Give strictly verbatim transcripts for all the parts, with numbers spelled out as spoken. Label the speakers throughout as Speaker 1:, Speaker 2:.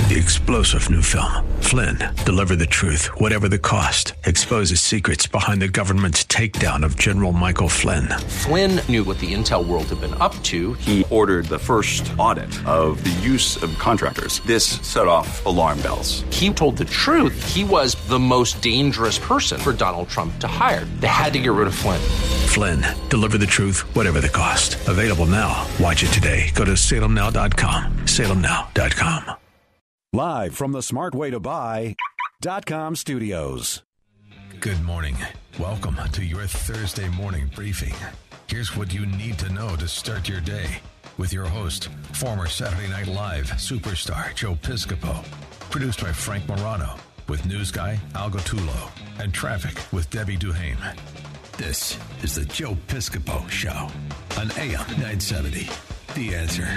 Speaker 1: The explosive new film, Flynn, deliver the truth, whatever the cost. Exposes secrets behind the government's takedown of General Michael Flynn.
Speaker 2: Flynn knew what the intel world had been up to.
Speaker 3: He ordered the first audit of the use of contractors. This set off alarm bells.
Speaker 2: He told the truth. He was the most dangerous person for Donald Trump to hire. They had to get rid of Flynn.
Speaker 1: Flynn, deliver the truth, whatever the cost. Available now. Watch it today. Go to salem now dot com. salem now dot com.
Speaker 4: Live from the smart way to buy dot com studios.
Speaker 1: Good morning. Welcome to your Thursday morning briefing. Here's what you need to know to start your day with your host, former Saturday Night Live superstar Joe Piscopo. Produced by Frank Morano with news guy Al Gottulo and traffic with Debbie Duhame. This is the Joe Piscopo Show on A M nine seventy. The Answer.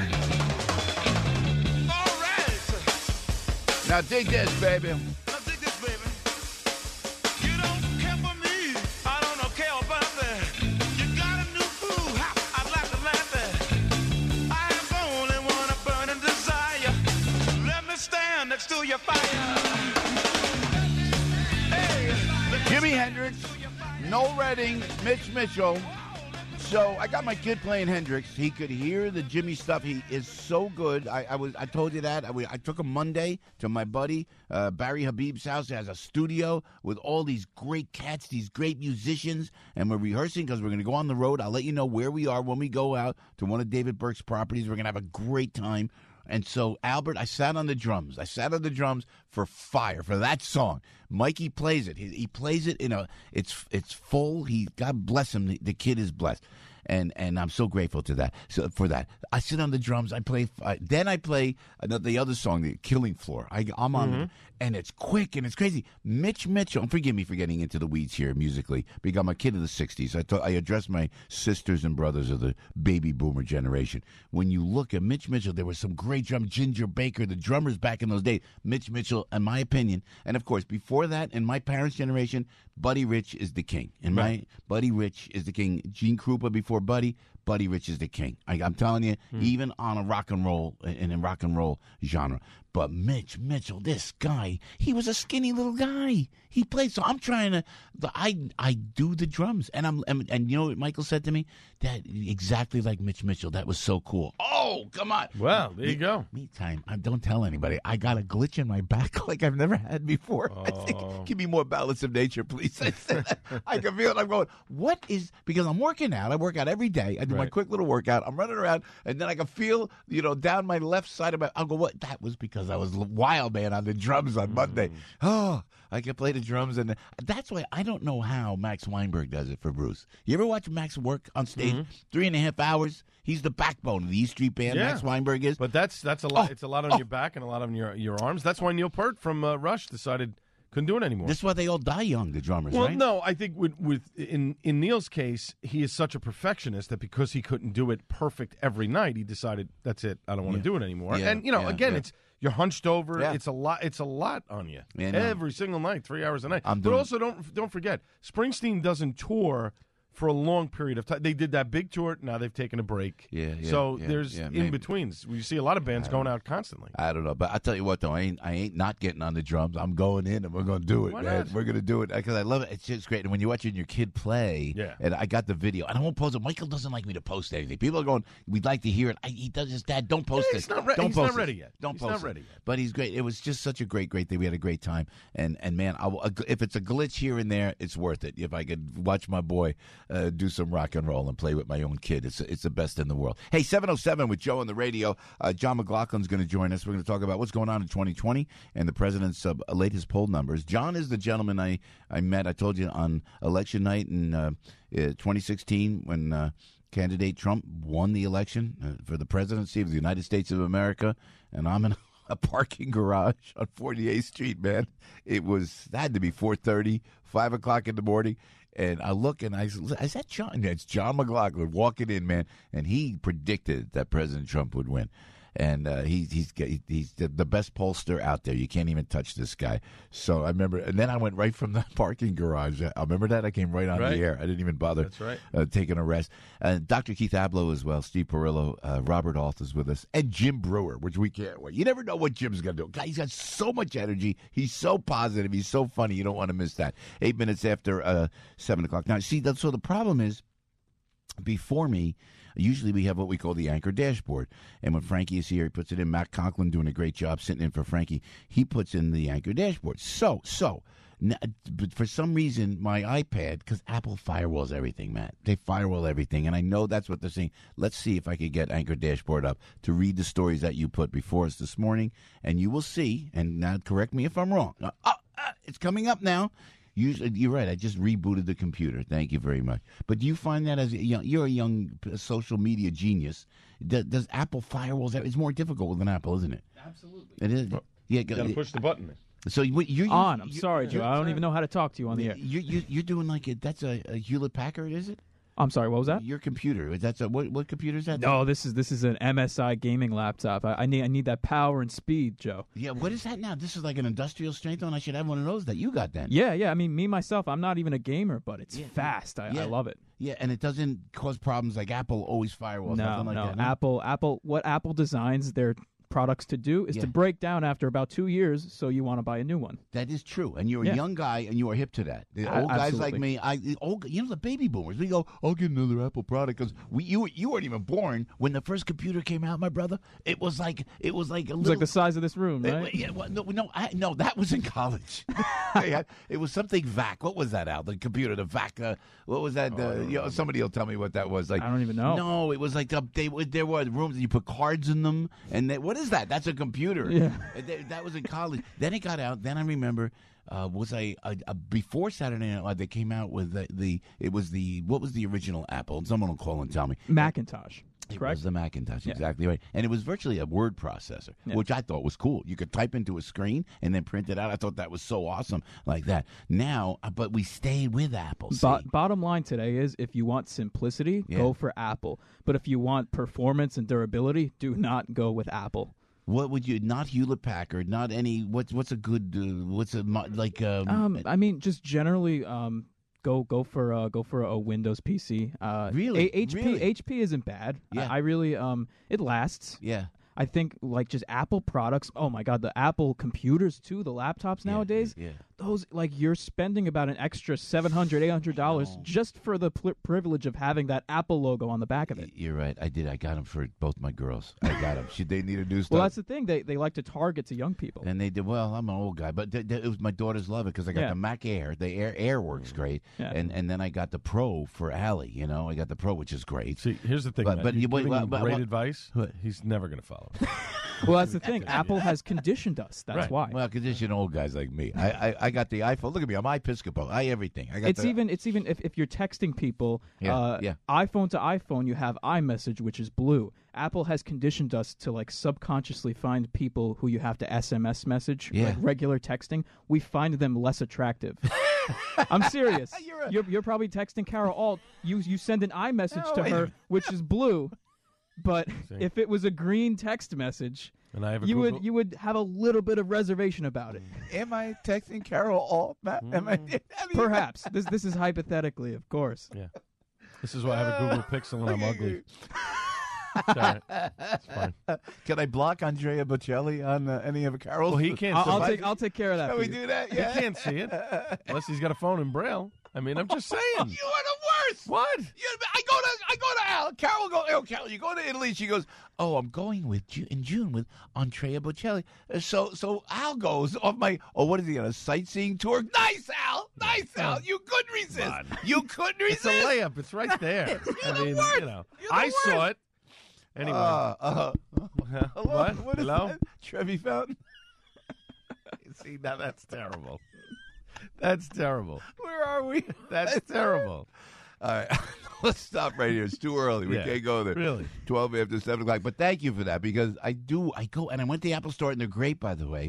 Speaker 5: Now dig this, baby.
Speaker 6: Now dig this, baby. You don't care for me. I don't care about that. You got a new fool. I'd like to laugh at. I am the only one, a burning desire. Let me stand next to your fire. Hey,
Speaker 5: Jimi Hendrix, Noel Redding, Mitch Mitchell. So I got my kid playing Hendrix. He could hear the Jimmy stuff. He is so good. I, I was I told you that. I, I took him Monday to my buddy uh, Barry Habib's house. He has a studio with all these great cats, these great musicians, and we're rehearsing because we're going to go on the road. I'll let you know where we are when we go out to one of David Burke's properties. We're going to have a great time. And so, Albert, I sat on the drums. I sat on the drums for fire, for that song. Mikey plays it. He, he plays it in a, it's it's full. He, God bless him, the, the kid is blessed. And and I'm so grateful to that. So for that, I sit on the drums. I play. Uh, then I play another, the other song, the Killing Floor. I, I'm on, mm-hmm. and it's quick and it's crazy. Mitch Mitchell. And forgive me for getting into the weeds here musically, because I'm a kid of the sixties. I th- I address my sisters and brothers of the baby boomer generation. When you look at Mitch Mitchell, there was some great drum. Ginger Baker, the drummers back in those days. Mitch Mitchell, in my opinion, and of course before that, in my parents' generation, Buddy Rich is the king. In right. my Buddy Rich is the king. Gene Krupa before Buddy, Buddy Rich is the king. I, I'm telling you, hmm. even on a rock and roll, in a rock and roll genre. But Mitch Mitchell, this guy, he was a skinny little guy. He played. So I'm trying to, I I do the drums. And I'm and, and you know what Michael said to me? That exactly like Mitch Mitchell. That was so cool. Oh, come on.
Speaker 7: Well, there you go.
Speaker 5: Me time. I don't tell anybody. I got a glitch in my back like I've never had before. Oh. I think, give me more balance of nature, please. I said, I can feel it. I'm going, what is, because I'm working out. I work out every day. I do right. my quick little workout. I'm running around, and then I can feel, you know, down my left side of my, I'll go, what? That was because I was wild, man, on the drums on Monday. Mm. Oh, I can play the drums, and that's why I don't know how Max Weinberg does it for Bruce. You ever watch Max work on stage? Mm-hmm. Three and a half hours. He's the backbone of the E Street Band. Yeah. Max Weinberg is.
Speaker 7: But that's that's a lot.
Speaker 5: Oh,
Speaker 7: it's a lot on oh. your back and a lot on your your arms. That's why Neil Peart from uh, Rush decided couldn't do it anymore.
Speaker 5: That's why they all die young, the drummers,
Speaker 7: well,
Speaker 5: right?
Speaker 7: Well, no, I think with, with in in Neil's case, he is such a perfectionist that because he couldn't do it perfect every night, he decided that's it. I don't want to yeah. do it anymore.
Speaker 5: Yeah.
Speaker 7: And you know,
Speaker 5: yeah.
Speaker 7: again,
Speaker 5: yeah.
Speaker 7: it's. You're hunched over.
Speaker 5: Yeah.
Speaker 7: It's a lot. It's a lot on you
Speaker 5: yeah, no.
Speaker 7: every single night, three hours a night.
Speaker 5: I'm
Speaker 7: but
Speaker 5: doing...
Speaker 7: also, don't don't forget, Springsteen doesn't tour for a long period of time. They did that big tour. Now they've taken a break.
Speaker 5: Yeah, yeah.
Speaker 7: So
Speaker 5: yeah,
Speaker 7: there's
Speaker 5: yeah,
Speaker 7: in betweens. You see a lot of bands going out constantly.
Speaker 5: I don't know, but I tell you what, though, I ain't I ain't not getting on the drums. I'm going in, and we're going to do it,
Speaker 7: Why
Speaker 5: man.
Speaker 7: not?
Speaker 5: We're going to do it because I love it. It's just great. And when you're watching your kid play,
Speaker 7: yeah.
Speaker 5: and I got the video, and I won't post it. Michael doesn't like me to post anything. People are going, we'd like to hear it. I, he does his dad. Don't post
Speaker 7: yeah,
Speaker 5: it.
Speaker 7: He's not, re-
Speaker 5: don't
Speaker 7: he's
Speaker 5: post
Speaker 7: not ready
Speaker 5: it.
Speaker 7: yet.
Speaker 5: Don't
Speaker 7: he's
Speaker 5: post
Speaker 7: not
Speaker 5: it.
Speaker 7: ready yet.
Speaker 5: But he's great. It was just such a great, great day. We had a great time, and and man, I, if it's a glitch here and there, it's worth it. If I could watch my boy uh, do some rock and roll and play with my own kid, it's it's the best in the world. Hey, seven oh seven with Joe on the radio. Uh, John McLaughlin's going to join us. We're going to talk about what's going on in twenty twenty and the president's uh, latest poll numbers. John is the gentleman I, I met, I told you, on election night in uh, twenty sixteen when uh, candidate Trump won the election uh, for the presidency of the United States of America, and I'm in a parking garage on forty-eighth Street, man. It was, that had to be four thirty, five o'clock in the morning. And I look and I said, is that John? It's John McLaughlin walking in, man. And he predicted that President Trump would win. and uh, he, he's he's the, the best pollster out there. You can't even touch this guy. So I remember, and then I went right from the parking garage. I remember that I came right on
Speaker 7: Right.
Speaker 5: the air. I didn't even bother.
Speaker 7: That's right.
Speaker 5: Uh, taking a rest. Uh, Doctor Keith Abloh as well. Steve Perillo, uh, Robert Alt is with us, and Jim Brewer, which we can't wait. You never know what Jim's going to do. Guy, he's got so much energy. He's so positive. He's so funny. You don't want to miss that. Eight minutes after uh, seven o'clock. Now, see, that, so the problem is, before me, usually we have what we call the anchor dashboard. And when Frankie is here, he puts it in. Matt Conklin doing a great job sitting in for Frankie. He puts in the anchor dashboard. So, so, n- but for some reason, my iPad, because Apple firewalls everything, Matt. They firewall everything. And I know that's what they're saying. Let's see if I could get anchor dashboard up to read the stories that you put before us this morning. And you will see, and now correct me if I'm wrong. Uh, uh, uh, it's coming up now. Usually, you're right. I just rebooted the computer. Thank you very much. But do you find that as a young, you're a young social media genius? Does, does Apple firewalls? It's more difficult with an Apple, isn't it?
Speaker 8: Absolutely.
Speaker 5: It is.
Speaker 7: Well,
Speaker 5: yeah,
Speaker 7: You got to push the button.
Speaker 5: So you, you're
Speaker 8: On. I'm
Speaker 5: you're-
Speaker 8: sorry, Joe.
Speaker 5: you're-
Speaker 8: I don't even know how to talk to you on the air.
Speaker 5: You're, you're, you're doing like a, that's a, a Hewlett Packard, is it?
Speaker 8: I'm sorry. What was that?
Speaker 5: Your computer. That's a what? What computer is that?
Speaker 8: No, this is this is an M S I gaming laptop. I, I need I need that power and speed, Joe.
Speaker 5: Yeah. What is that now? This is like an industrial strength one. I should have one of those that you got then.
Speaker 8: Yeah, yeah. I mean, me myself, I'm not even a gamer, but it's
Speaker 5: Yeah.
Speaker 8: fast. I,
Speaker 5: Yeah.
Speaker 8: I love it.
Speaker 5: Yeah, and it doesn't cause problems like Apple always firewalls.
Speaker 8: No,
Speaker 5: nothing like
Speaker 8: no.
Speaker 5: that.
Speaker 8: Apple, Apple. What Apple designs their products to do is
Speaker 5: Yeah.
Speaker 8: to break down after about two years, so you want to buy a new one.
Speaker 5: That is true, and you're a
Speaker 8: Yeah.
Speaker 5: young guy, and you are hip to that. The
Speaker 8: A-
Speaker 5: old guys like
Speaker 8: absolutely.
Speaker 5: me, I the old, you know, the baby boomers. We go, I'll get another Apple product because we you you weren't even born when the first computer came out, my brother. It was like it was like a
Speaker 8: It's
Speaker 5: little.
Speaker 8: like the size of this room,
Speaker 5: it-
Speaker 8: right?
Speaker 5: yeah, well, no, no, I, no, that was in college. They had- it was something V A C. What was that, Al? The computer, the V A C. Uh, what was that? Uh, you know, somebody will tell me what that was. Like
Speaker 8: I don't even know.
Speaker 5: No, it was like the, they would- there were rooms and you put cards in them, and they, what is that? That's a computer.
Speaker 8: Yeah.
Speaker 5: And they- that was in college. Then it got out. Then I remember. Uh, was I uh, uh, before Saturday Night Live? They came out with the, the it was the what was the original Apple? And someone will call and tell me.
Speaker 8: Macintosh.
Speaker 5: It
Speaker 8: Correct?
Speaker 5: was the Macintosh,
Speaker 8: Yeah.
Speaker 5: exactly right. And it was virtually a word processor,
Speaker 8: Yeah.
Speaker 5: which I thought was cool. You could type into a screen and then print it out. I thought that was so awesome like that. Now, uh, but we stayed with Apple. see?
Speaker 8: Bo- bottom line today is if you want simplicity,
Speaker 5: Yeah.
Speaker 8: go for Apple. But if you want performance and durability, do not go with Apple.
Speaker 5: What would you, not Hewlett Packard, not any, what's what's a good, uh, what's a, mo- like, um,
Speaker 8: Um, I mean, just generally, um, go go for uh, go for a Windows P C. Uh,
Speaker 5: Really?
Speaker 8: A- H P
Speaker 5: Really?
Speaker 8: H P isn't bad.
Speaker 5: Yeah.
Speaker 8: I, I really um, it lasts.
Speaker 5: yeah.
Speaker 8: I think like just Apple products. Oh my God, the Apple computers too, the laptops nowadays.
Speaker 5: Yeah.
Speaker 8: Those like you're spending about an extra seven hundred, eight hundred dollars just for the pl- privilege of having that Apple logo on the back of it.
Speaker 5: You're right. I did. I got them for both my girls. I got them. Should they need a new stuff?
Speaker 8: Well, that's the thing. They they like to target to young people.
Speaker 5: And they did well. I'm an old guy, but th- th- it was my daughters love it because I got
Speaker 8: Yeah.
Speaker 5: the Mac Air. The Air Air works great,
Speaker 8: Yeah.
Speaker 5: and and then I got the Pro for Allie. You know, I got the Pro, which is great.
Speaker 7: See, here's the thing,
Speaker 5: But-
Speaker 7: Matt.
Speaker 5: but
Speaker 7: You're
Speaker 5: you- wait,
Speaker 7: giving
Speaker 5: well,
Speaker 7: him
Speaker 5: but-
Speaker 7: great
Speaker 5: well-
Speaker 7: advice.
Speaker 5: What?
Speaker 7: He's never going to follow it.
Speaker 8: Well, that's the thing. Apple has conditioned us. That's
Speaker 7: Right.
Speaker 8: why.
Speaker 5: Well, condition old guys like me. I, I I got the iPhone. Look at me. I'm Episcopal. I everything. I got
Speaker 8: It's
Speaker 5: the,
Speaker 8: even it's even if, if you're texting people,
Speaker 5: Yeah,
Speaker 8: uh,
Speaker 5: yeah.
Speaker 8: iPhone to iPhone, you have iMessage, which is blue. Apple has conditioned us to like subconsciously find people who you have to S M S message,
Speaker 5: Yeah.
Speaker 8: like regular texting. We find them less attractive. I'm serious.
Speaker 5: You're a-
Speaker 8: you're, you're probably texting Carol Alt. You you send an iMessage
Speaker 5: No,
Speaker 8: to
Speaker 5: wait a
Speaker 8: her,
Speaker 5: minute.
Speaker 8: which is blue. But
Speaker 7: See?
Speaker 8: if it was a green text message,
Speaker 7: And I have a
Speaker 8: you
Speaker 7: Google.
Speaker 8: would you would have a little bit of reservation about it.
Speaker 5: Am I texting Carol all? Matt? Am I, I mean,
Speaker 8: Perhaps this this is hypothetically, of course.
Speaker 7: Yeah. This is why I have a Google Pixel and I'm ugly. It's all right. It's fine.
Speaker 5: Can I block Andrea Bocelli on uh, any of Carol's?
Speaker 7: Well, he can't.
Speaker 8: I'll, I'll
Speaker 7: survive-
Speaker 8: take I'll take care of that.
Speaker 5: Can
Speaker 8: for
Speaker 5: we
Speaker 8: you.
Speaker 5: do that?
Speaker 7: He
Speaker 5: Yeah.
Speaker 7: can't see it unless he's got a phone in Braille. I mean, I'm just saying.
Speaker 5: You are the worst.
Speaker 7: What?
Speaker 5: You, I go to I go to Al. Carol go. Oh, Carol, you go to Italy. She goes. Oh, I'm going with Ju- in June with Andrea Bocelli. Uh, So so Al goes off my. Oh, what is he on a sightseeing tour? Nice, Al. Nice, Al. You couldn't resist. You couldn't
Speaker 7: It's
Speaker 5: resist.
Speaker 7: a layup. It's right there. I
Speaker 5: the
Speaker 7: mean,
Speaker 5: worst.
Speaker 7: you know,
Speaker 5: You're the
Speaker 7: I saw
Speaker 5: worst.
Speaker 7: it. Anyway.
Speaker 5: Uh, uh, hello?
Speaker 7: What?
Speaker 5: What is
Speaker 7: Hello?
Speaker 5: that? Trevi Fountain.
Speaker 7: See, now that's terrible. That's terrible.
Speaker 5: Where are we?
Speaker 7: That's terrible.
Speaker 5: All right, let's stop right here. It's too early. We
Speaker 7: Yeah,
Speaker 5: can't go there.
Speaker 7: really.
Speaker 5: Twelve after seven o'clock. But thank you for that because I do. I go and I went to the Apple Store and they're great, by the way.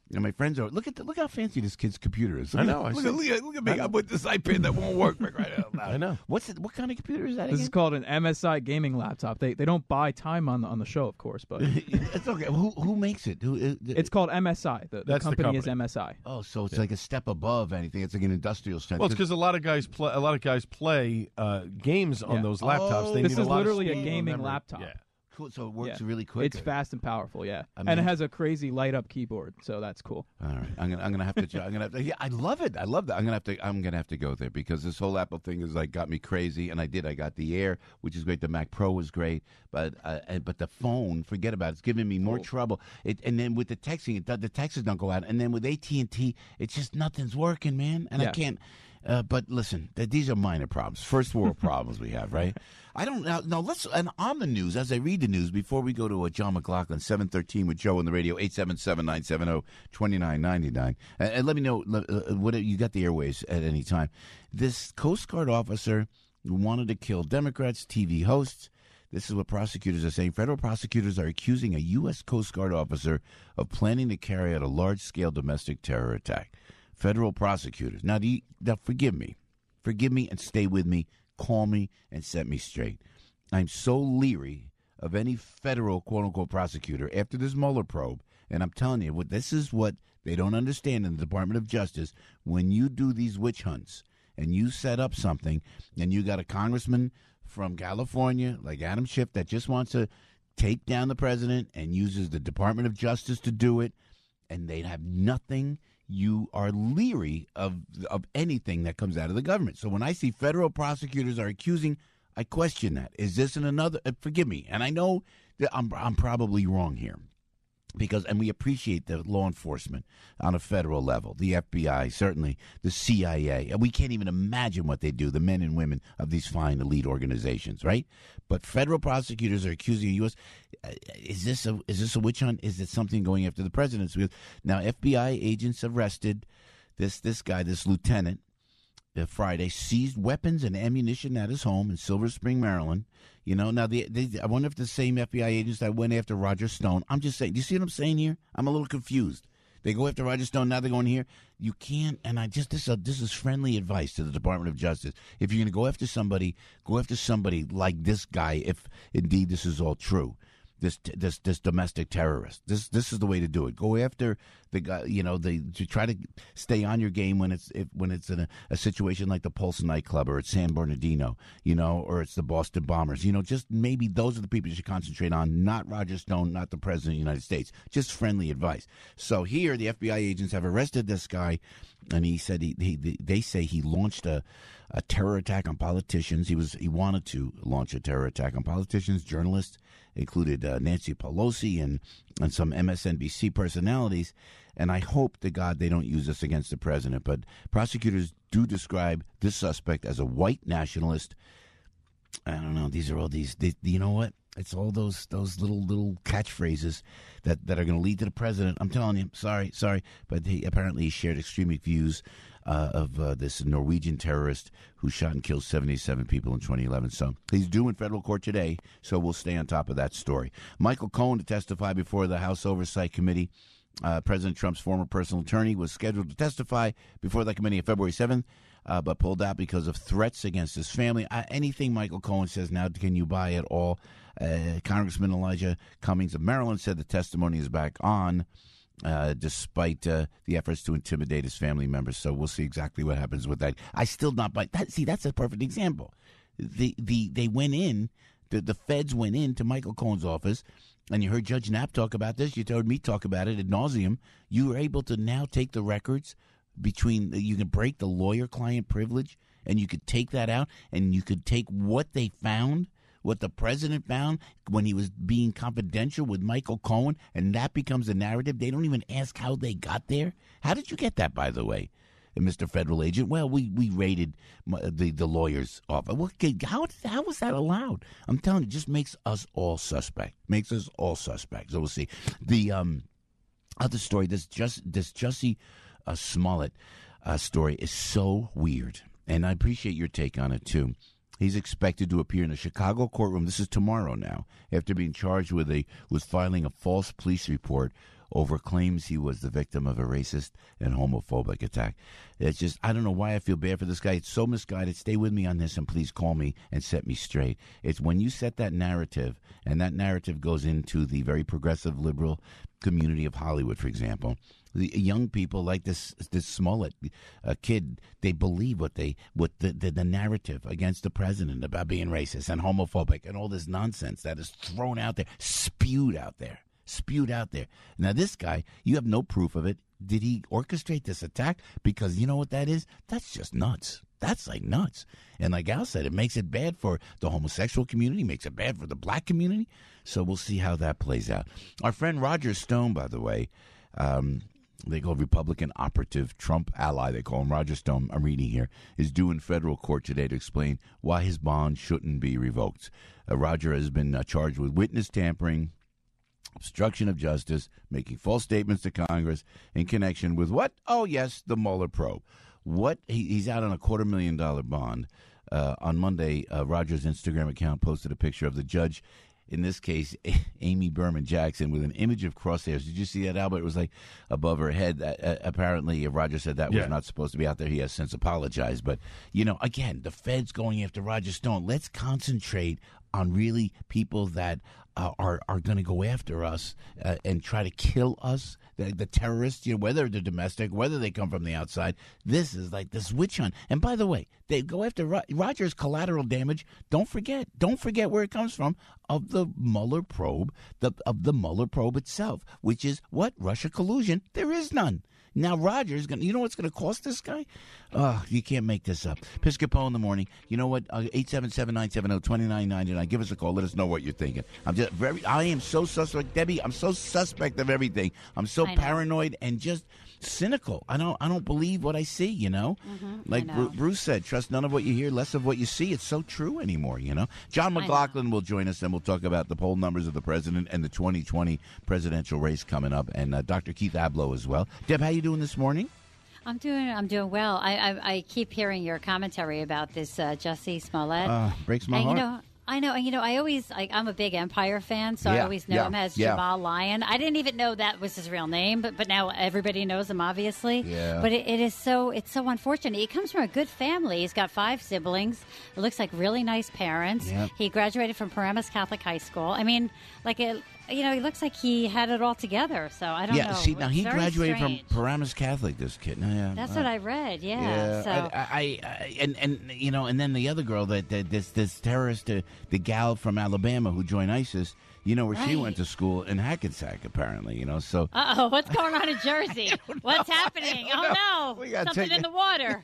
Speaker 5: And my friends are look at the, look how fancy this kid's computer is. Look
Speaker 7: I
Speaker 5: at-
Speaker 7: know, I
Speaker 5: Look,
Speaker 7: see.
Speaker 5: at, look, at, look at me. I'm with this iPad that won't work right, right now.
Speaker 7: I know.
Speaker 5: What's it? What kind of computer is that
Speaker 8: This
Speaker 5: again?
Speaker 8: is called an M S I gaming laptop. They they don't buy time on the, on the show, of course, but
Speaker 5: It's okay. Who who makes it? Who? It,
Speaker 8: it's called M S I. The, the,
Speaker 7: That's the
Speaker 8: company, is
Speaker 7: company.
Speaker 8: M S I.
Speaker 5: Oh, so it's like a step above anything. It's like an industrial strength.
Speaker 7: Well, it's because a lot of guys play. A lot of guys play uh, games on
Speaker 8: Yeah.
Speaker 7: those laptops.
Speaker 5: Oh,
Speaker 7: they
Speaker 8: This
Speaker 7: need a
Speaker 8: is
Speaker 7: lot of
Speaker 8: literally a
Speaker 7: speed and
Speaker 8: gaming
Speaker 7: memory.
Speaker 8: laptop.
Speaker 7: Yeah.
Speaker 5: cool. So it works
Speaker 8: Yeah.
Speaker 5: really quick.
Speaker 8: It's fast and powerful, yeah,
Speaker 5: I
Speaker 8: and
Speaker 5: mean-
Speaker 8: it has a crazy light up keyboard, so that's cool.
Speaker 5: All right, I'm gonna I'm gonna have to I'm gonna have to, yeah, I love it. I love that. I'm gonna have to I'm gonna have to go there because this whole Apple thing is like got me crazy, and I did. I got the Air, which is great. The Mac Pro was great, but uh, and, but the phone, forget about it. It's giving me more
Speaker 8: Cool.
Speaker 5: trouble. It and then with the texting, it, do- the texts don't go out, and then with A T and T, it's just nothing's working, man, and I
Speaker 8: Yeah.
Speaker 5: can't. Uh, but listen, th- these are minor problems, first world problems we have, right? I don't know. No, let's and on the news as I read the news before we go to uh, John McLaughlin, seven thirteen with Joe on the radio, eight seven seven nine seven zero two nine nine nine, and, and let me know uh, what you got the airways at any time. This Coast Guard officer wanted to kill Democrats, T V hosts. This is what prosecutors are saying. Federal prosecutors are accusing a U S Coast Guard officer of planning to carry out a large-scale domestic terror attack. Federal prosecutors. Now, do you, now, forgive me. Forgive me and stay with me. Call me and set me straight. I'm so leery of any federal quote-unquote prosecutor after this Mueller probe, and I'm telling you, what this is what they don't understand in the Department of Justice. When you do these witch hunts and you set up something and you got a congressman from California like Adam Schiff that just wants to take down the president and uses the Department of Justice to do it, and they have nothing. You are leery of of anything that comes out of the government. So when I see federal prosecutors are accusing, I question that. Is this in another? Uh, forgive me, and I know that I'm I'm probably wrong here, because and we appreciate the law enforcement on a federal level, the F B I, certainly the C I A, and we can't even imagine what they do, the men and women of these fine elite organizations, right? But federal prosecutors are accusing the U S Uh, is this a is this a witch hunt? Is it something going after the president? Now, F B I agents arrested this this guy, this lieutenant, uh, Friday, seized weapons and ammunition at his home in Silver Spring, Maryland. You know, now the, they, I wonder if the same F B I agents that went after Roger Stone. I'm just saying. Do you see what I'm saying here? I'm a little confused. They go after Roger Stone. Now they're going here. You can't. And I just this uh, this is friendly advice to the Department of Justice. If you're going to go after somebody, go after somebody like this guy. If indeed this is all true. This this this domestic terrorist. This this is the way to do it. Go after the guy. You know, the to try to stay on your game when it's if, when it's in a, a situation like the Pulse nightclub or it's San Bernardino. You know, or it's the Boston Bombers. You know, just maybe those are the people you should concentrate on. Not Roger Stone, not the president of the United States. Just friendly advice. So here, the F B I agents have arrested this guy, and he said he, he they say he launched a. a terror attack on politicians. He was he wanted to launch a terror attack on politicians, journalists, included uh, Nancy Pelosi and, and some M S N B C personalities. And I hope to God they don't use this against the president. But prosecutors do describe this suspect as a white nationalist. I don't know. These are all these. They, you know what? It's all those those little little catchphrases that, that are going to lead to the president. I'm telling you. Sorry, sorry. But he apparently he shared extremist views uh, of uh, this Norwegian terrorist who shot and killed seventy-seven people in twenty eleven. So he's due in federal court today. So we'll stay on top of that story. Michael Cohen to testify before the House Oversight Committee. Uh, President Trump's former personal attorney was scheduled to testify before that committee on February seventh. Uh, but pulled out because of threats against his family. Uh, anything Michael Cohen says now, can you buy it all? Uh, Congressman Elijah Cummings of Maryland said the testimony is back on, uh, despite uh, the efforts to intimidate his family members. So we'll see exactly what happens with that. I still not buy that. See, that's a perfect example. The the they went in, the the feds went into Michael Cohen's office. And you heard Judge Knapp talk about this. You heard me talk about it ad nauseum. You were able to now take the records between, you can break the lawyer-client privilege, and you could take that out, and you could take what they found, what the president found when he was being confidential with Michael Cohen, and that becomes a narrative. They don't even ask how they got there. How did you get that, by the way, Mister Federal Agent? Well, we, we raided the, the lawyer's office. Well, how, how was that allowed? I'm telling you, it just makes us all suspect. Makes us all suspect. So we'll see. The um, other story, this just this Jussie uh, Smollett uh, story is so weird, and I appreciate your take on it, too. He's expected to appear in a Chicago courtroom. This is tomorrow now, after being charged with a with filing a false police report over claims he was the victim of a racist and homophobic attack. It's just, I don't know why I feel bad for this guy. It's so misguided. Stay with me on this, and please call me and set me straight. It's when you set that narrative, and that narrative goes into the very progressive liberal community of Hollywood, for example. The young people like this this Smollett uh, kid, they believe what they what the, the the narrative against the president about being racist and homophobic and all this nonsense that is thrown out there, spewed out there, spewed out there. Now this guy, you have no proof of it. Did he orchestrate this attack? Because you know what that is? That's just nuts. That's like nuts. And like Al said, it makes it bad for the homosexual community, makes it bad for the black community. So we'll see how that plays out. Our friend Roger Stone, by the way, um, they call Republican operative, Trump ally, they call him Roger Stone, I'm reading here, is due in federal court today to explain why his bond shouldn't be revoked. Uh, Roger has been uh, charged with witness tampering, obstruction of justice, making false statements to Congress in connection with what? Oh, yes, the Mueller probe. What? He, he's out on a quarter million dollar bond. Uh, on Monday, uh, Roger's Instagram account posted a picture of the judge, in this case, Amy Berman Jackson, with an image of crosshairs. Did you see that, Albert? It was like above her head. Uh, apparently, Roger said that was
Speaker 7: yeah.
Speaker 5: not supposed to be out there. He has since apologized. But, you know, again, the Fed's going after Roger Stone. Let's concentrate on really people that uh, are are going to go after us uh, and try to kill us. The, the terrorists, you know, whether they're domestic, whether they come from the outside. This is like this witch hunt. And by the way, they go after Ro- Roger's collateral damage. Don't forget, don't forget where it comes from, of the Mueller probe, the of the Mueller probe itself, which is what? Russia collusion. There is none. Now Roger's going to, you know what's going to cost this guy? Oh, you can't make this up. Piscopo in the morning. You know what? Uh, eight seven seven, nine seven zero, two nine nine nine. Give us a call. Let us know what you're thinking. I'm just very, I am so suspect, Debbie, I'm so suspect of everything. I'm so paranoid and just cynical. I don't I don't believe what I see, you know? Mm-hmm, like Bru- Bruce said, trust none of what you hear, less of what you see. It's so true anymore, you know? John McLaughlin will join us, and we'll talk about the poll numbers of the president and the twenty twenty presidential race coming up, and uh, Doctor Keith Abloh as well. Deb, how you doing this morning?
Speaker 9: I'm doing. I'm doing well. I I, I keep hearing your commentary about this uh, Jussie Smollett.
Speaker 5: Uh, breaks my
Speaker 9: and,
Speaker 5: heart.
Speaker 9: You know, I know. And you know, I always. Like, I'm a big Empire fan, so
Speaker 5: yeah,
Speaker 9: I always know
Speaker 5: yeah,
Speaker 9: him as
Speaker 5: yeah.
Speaker 9: Jamal Lyon. I didn't even know that was his real name, but but now everybody knows him, obviously.
Speaker 5: Yeah.
Speaker 9: But it, it is so. It's so unfortunate. He comes from a good family. He's got five siblings. It looks like really nice parents.
Speaker 5: Yep.
Speaker 9: He graduated from Paramus Catholic High School. I mean, like it. You know, he looks like he had it all together. So I don't
Speaker 5: yeah,
Speaker 9: know.
Speaker 5: see, now he
Speaker 9: Very
Speaker 5: graduated
Speaker 9: strange.
Speaker 5: from Paramus Catholic. This kid, no, yeah,
Speaker 9: That's
Speaker 5: uh,
Speaker 9: what I read. Yeah.
Speaker 5: Yeah,
Speaker 9: so.
Speaker 5: I, I, I, and and you know, and then the other girl that, that this this terrorist, uh, the gal from Alabama who joined ISIS. You know where
Speaker 9: right.
Speaker 5: she went to school in Hackensack, apparently. You know, so.
Speaker 9: Uh oh, what's going on in Jersey? What's happening? Oh no,
Speaker 5: we gotta
Speaker 9: something
Speaker 5: take
Speaker 9: in
Speaker 5: it.
Speaker 9: the water.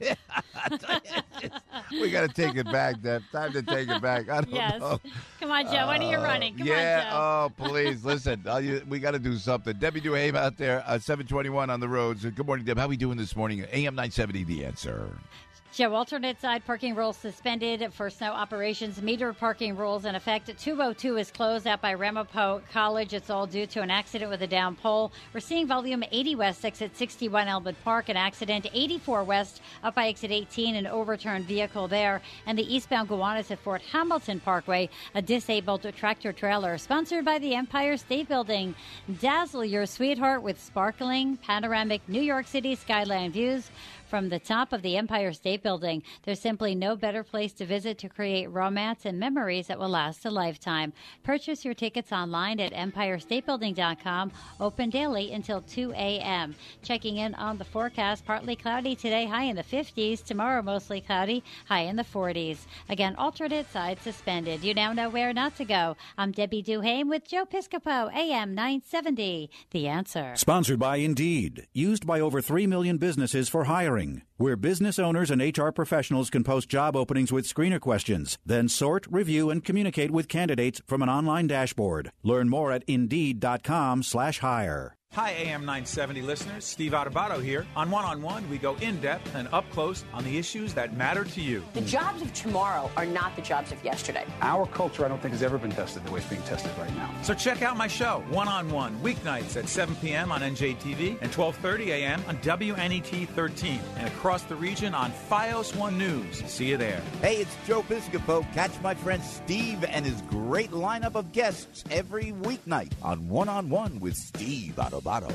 Speaker 5: We got to take it back, Deb. Time to take it back. I don't
Speaker 9: yes.
Speaker 5: know.
Speaker 9: Come on, Joe. When are you running? Come
Speaker 5: yeah,
Speaker 9: on, Joe.
Speaker 5: oh, please. Listen, uh, you, we got to do something. Debbie Duhame out there, uh, seven twenty-one on the roads. Good morning, Deb. How we doing this morning? A M nine seventy, The Answer.
Speaker 9: Joe, alternate side parking rules suspended for snow operations. Meter parking rules in effect. two oh two is closed out by Ramapo College. It's all due to an accident with a down pole. We're seeing volume eighty west, exit sixty-one Elmwood Park. An accident eighty-four west up by exit eighteen. An overturned vehicle there. And the eastbound Gowanus at Fort Hamilton Parkway. A disabled tractor trailer. Sponsored by the Empire State Building. Dazzle your sweetheart with sparkling panoramic New York City skyline views from the top of the Empire State Building. There's simply no better place to visit to create romance and memories that will last a lifetime. Purchase your tickets online at empire state building dot com. Open daily until two a.m. Checking in on the forecast, partly cloudy today, high in the fifties. Tomorrow, mostly cloudy, high in the forties. Again, alternate side suspended. You now know where not to go. I'm Debbie Duhame with Joe Piscopo, A M nine seventy. The Answer.
Speaker 4: Sponsored by Indeed, used by over three million businesses for hiring. Where business owners and H R professionals can post job openings with screener questions, then sort, review, and communicate with candidates from an online dashboard. Learn more at Indeed.com slash hire.
Speaker 10: Hi, A M nine seventy listeners. Steve Adubato here. On One-on-One, we go in-depth and up-close on the issues that matter to you.
Speaker 11: The jobs of tomorrow are not the jobs of yesterday.
Speaker 12: Our culture, I don't think, has ever been tested the way it's being tested right now.
Speaker 10: So check out my show, One-on-One, weeknights at seven p.m. on N J T V and twelve thirty a.m. on W N E T thirteen and across the region on Fios One News. See you there.
Speaker 5: Hey, it's Joe Piscopo. Catch my friend Steve and his great lineup of guests every weeknight on One-on-One with Steve Adubato.
Speaker 13: Lovato.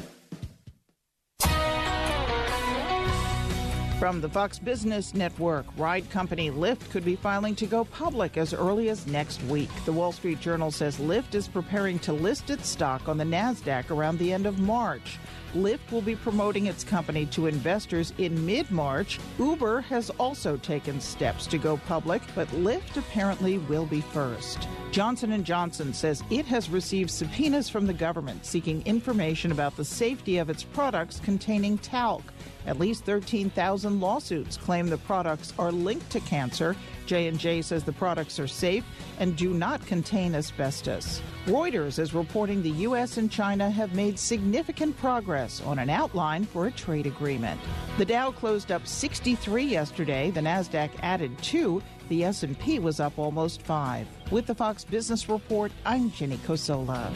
Speaker 14: From the Fox Business Network, ride company Lyft could be filing to go public as early as next week. The Wall Street Journal says Lyft is preparing to list its stock on the NASDAQ around the end of March. Lyft will be promoting its company to investors in mid-March. Uber has also taken steps to go public, but Lyft apparently will be first. Johnson and Johnson says it has received subpoenas from the government seeking information about the safety of its products containing talc. At least thirteen thousand lawsuits claim the products are linked to cancer. J and J says the products are safe and do not contain asbestos. Reuters is reporting the U S and China have made significant progress on an outline for a trade agreement. The Dow closed up sixty-three yesterday. The NASDAQ added two. The S and P was up almost five. With the Fox Business Report, I'm Jenny Cosola.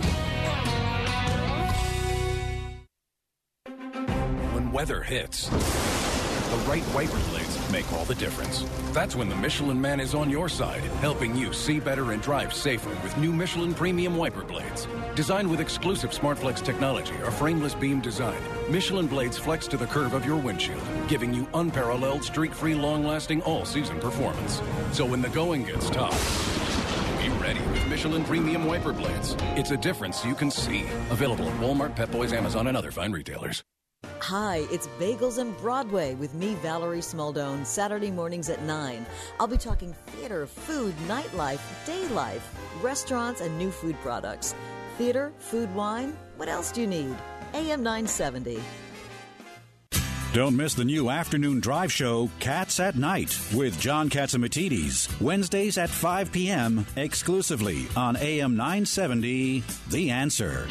Speaker 15: When weather hits, the right wiper blades make all the difference. That's when the Michelin Man is on your side, helping you see better and drive safer with new Michelin Premium Wiper Blades. Designed with exclusive SmartFlex technology or frameless beam design, Michelin blades flex to the curve of your windshield, giving you unparalleled, streak-free, long-lasting, all-season performance. So when the going gets tough, be ready with Michelin Premium Wiper Blades. It's a difference you can see. Available at Walmart, Pep Boys, Amazon, and other fine retailers.
Speaker 16: Hi, it's Bagels and Broadway with me, Valerie Smaldone, Saturday mornings at nine. I'll be talking theater, food, nightlife, day life, restaurants, and new food products. Theater, food, wine, what else do you need? A M nine seventy.
Speaker 4: Don't miss the new afternoon drive show, Cats at Night, with John Catsimatidis, Wednesdays at five p.m., exclusively on A M nine seventy, The Answer.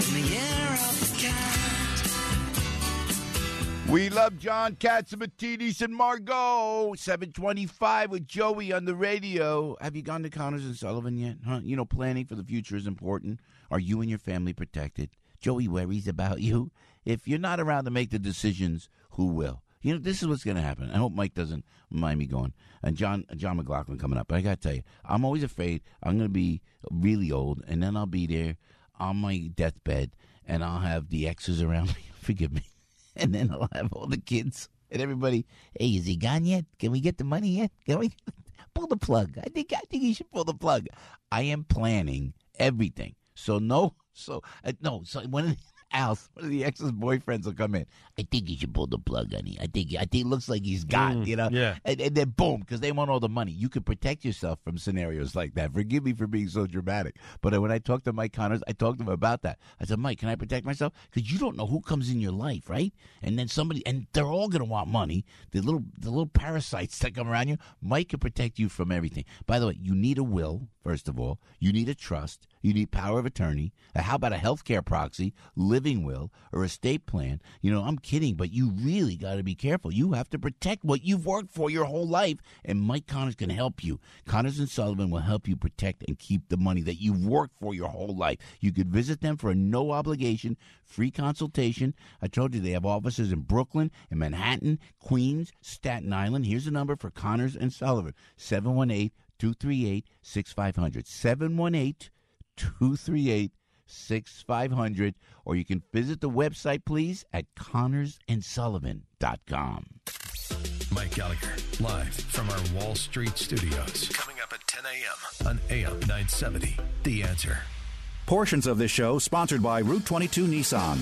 Speaker 5: We love John Catsimatidis and Margot. seven twenty-five with Joey on the radio. Have you gone to Connors and Sullivan yet? Huh? You know, planning for the future is important. Are you and your family protected? Joey worries about you. If you're not around to make the decisions, who will? You know, this is what's going to happen. I hope Mike doesn't mind me going. And John John McLaughlin coming up. But I got to tell you, I'm always afraid I'm going to be really old, and then I'll be there on my deathbed, and I'll have the exes around me. Forgive me. And then I'll have all the kids and everybody. Hey, is he gone yet? Can we get the money yet? Can we pull the plug? I think I think you should pull the plug. I am planning everything. So no, so uh, no. So when Al's, one of the ex's boyfriends will come in. I think you should pull the plug, honey. I think I think it looks like he's gone,
Speaker 7: Mm,
Speaker 5: you know?
Speaker 7: yeah.
Speaker 5: And, and then boom, because they want all the money. You can protect yourself from scenarios like that. Forgive me for being so dramatic. But uh, when I talked to Mike Connors, I talked to him about that. I said, Mike, can I protect myself? Because you don't know who comes in your life, right? And then somebody, and they're all going to want money. The little, the little parasites that come around you. Mike can protect you from everything. By the way, you need a will, first of all. You need a trust. You need power of attorney. Uh, how about a healthcare proxy, living will, or estate plan? You know, I'm kidding, but you really got to be careful. You have to protect what you've worked for your whole life, and Mike Connors can help you. Connors and Sullivan will help you protect and keep the money that you've worked for your whole life. You could visit them for a no-obligation, free consultation. I told you they have offices in Brooklyn, in Manhattan, Queens, Staten Island. Here's the number for Connors and Sullivan, seven one eight, two three eight, six five zero zero, seven one eight, two three eight, six five zero zero, or you can visit the website, please, at connors and sullivan dot com.
Speaker 1: Mike Gallagher, live from our Wall Street studios. Coming up at ten a.m. on A M nine seventy, The Answer.
Speaker 4: Portions of this show sponsored by Route twenty-two Nissan.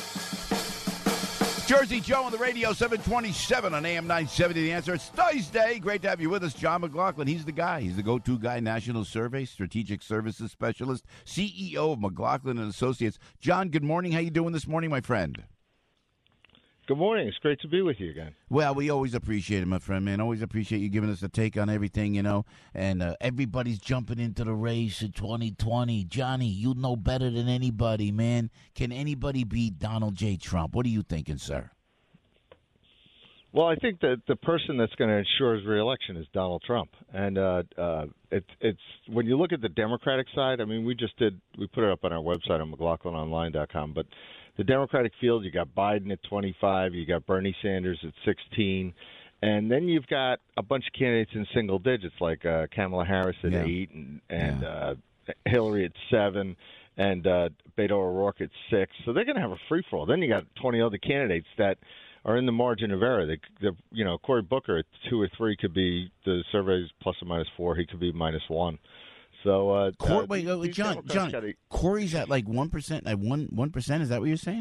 Speaker 5: Jersey Joe on the radio, seven twenty-seven on A M nine seventy, The Answer. It's Thursday. Great to have you with us. John McLaughlin, he's the guy. He's the go-to guy, National Survey, Strategic Services Specialist, C E O of McLaughlin and Associates. John, good morning. How you doing this morning, my friend?
Speaker 17: Good morning. It's great to be with you again.
Speaker 5: Well, we always appreciate it, my friend, man. Always appreciate you giving us a take on everything, you know. And uh, everybody's jumping into the race in twenty twenty. Johnny, you know better than anybody, man. Can anybody beat Donald J. Trump? What are you thinking, sir?
Speaker 17: Well, I think that the person that's going to ensure his reelection is Donald Trump. And uh, uh, it's it's when you look at the Democratic side, I mean, we just did, we put it up on our website on McLaughlin Online dot com, but the Democratic field, you got Biden at twenty-five, you got Bernie Sanders at sixteen, and then you've got a bunch of candidates in single digits like uh, Kamala Harris at
Speaker 5: Yeah.
Speaker 17: eight and, and
Speaker 5: Yeah.
Speaker 17: uh, Hillary at seven. and uh, Beto O'Rourke at six. So they're going to have a free for all. Then you got twenty other candidates that are in the margin of error. They, they're, you know, Cory Booker at two or three could be the surveys plus or minus four. He could be minus one. So, uh,
Speaker 5: Cor-
Speaker 17: uh,
Speaker 5: wait,
Speaker 17: these,
Speaker 5: wait,
Speaker 17: these
Speaker 5: John,
Speaker 17: Democrats
Speaker 5: John,
Speaker 17: gotta-
Speaker 5: Corey's at like one percent, like one one percent. Is that what you're saying?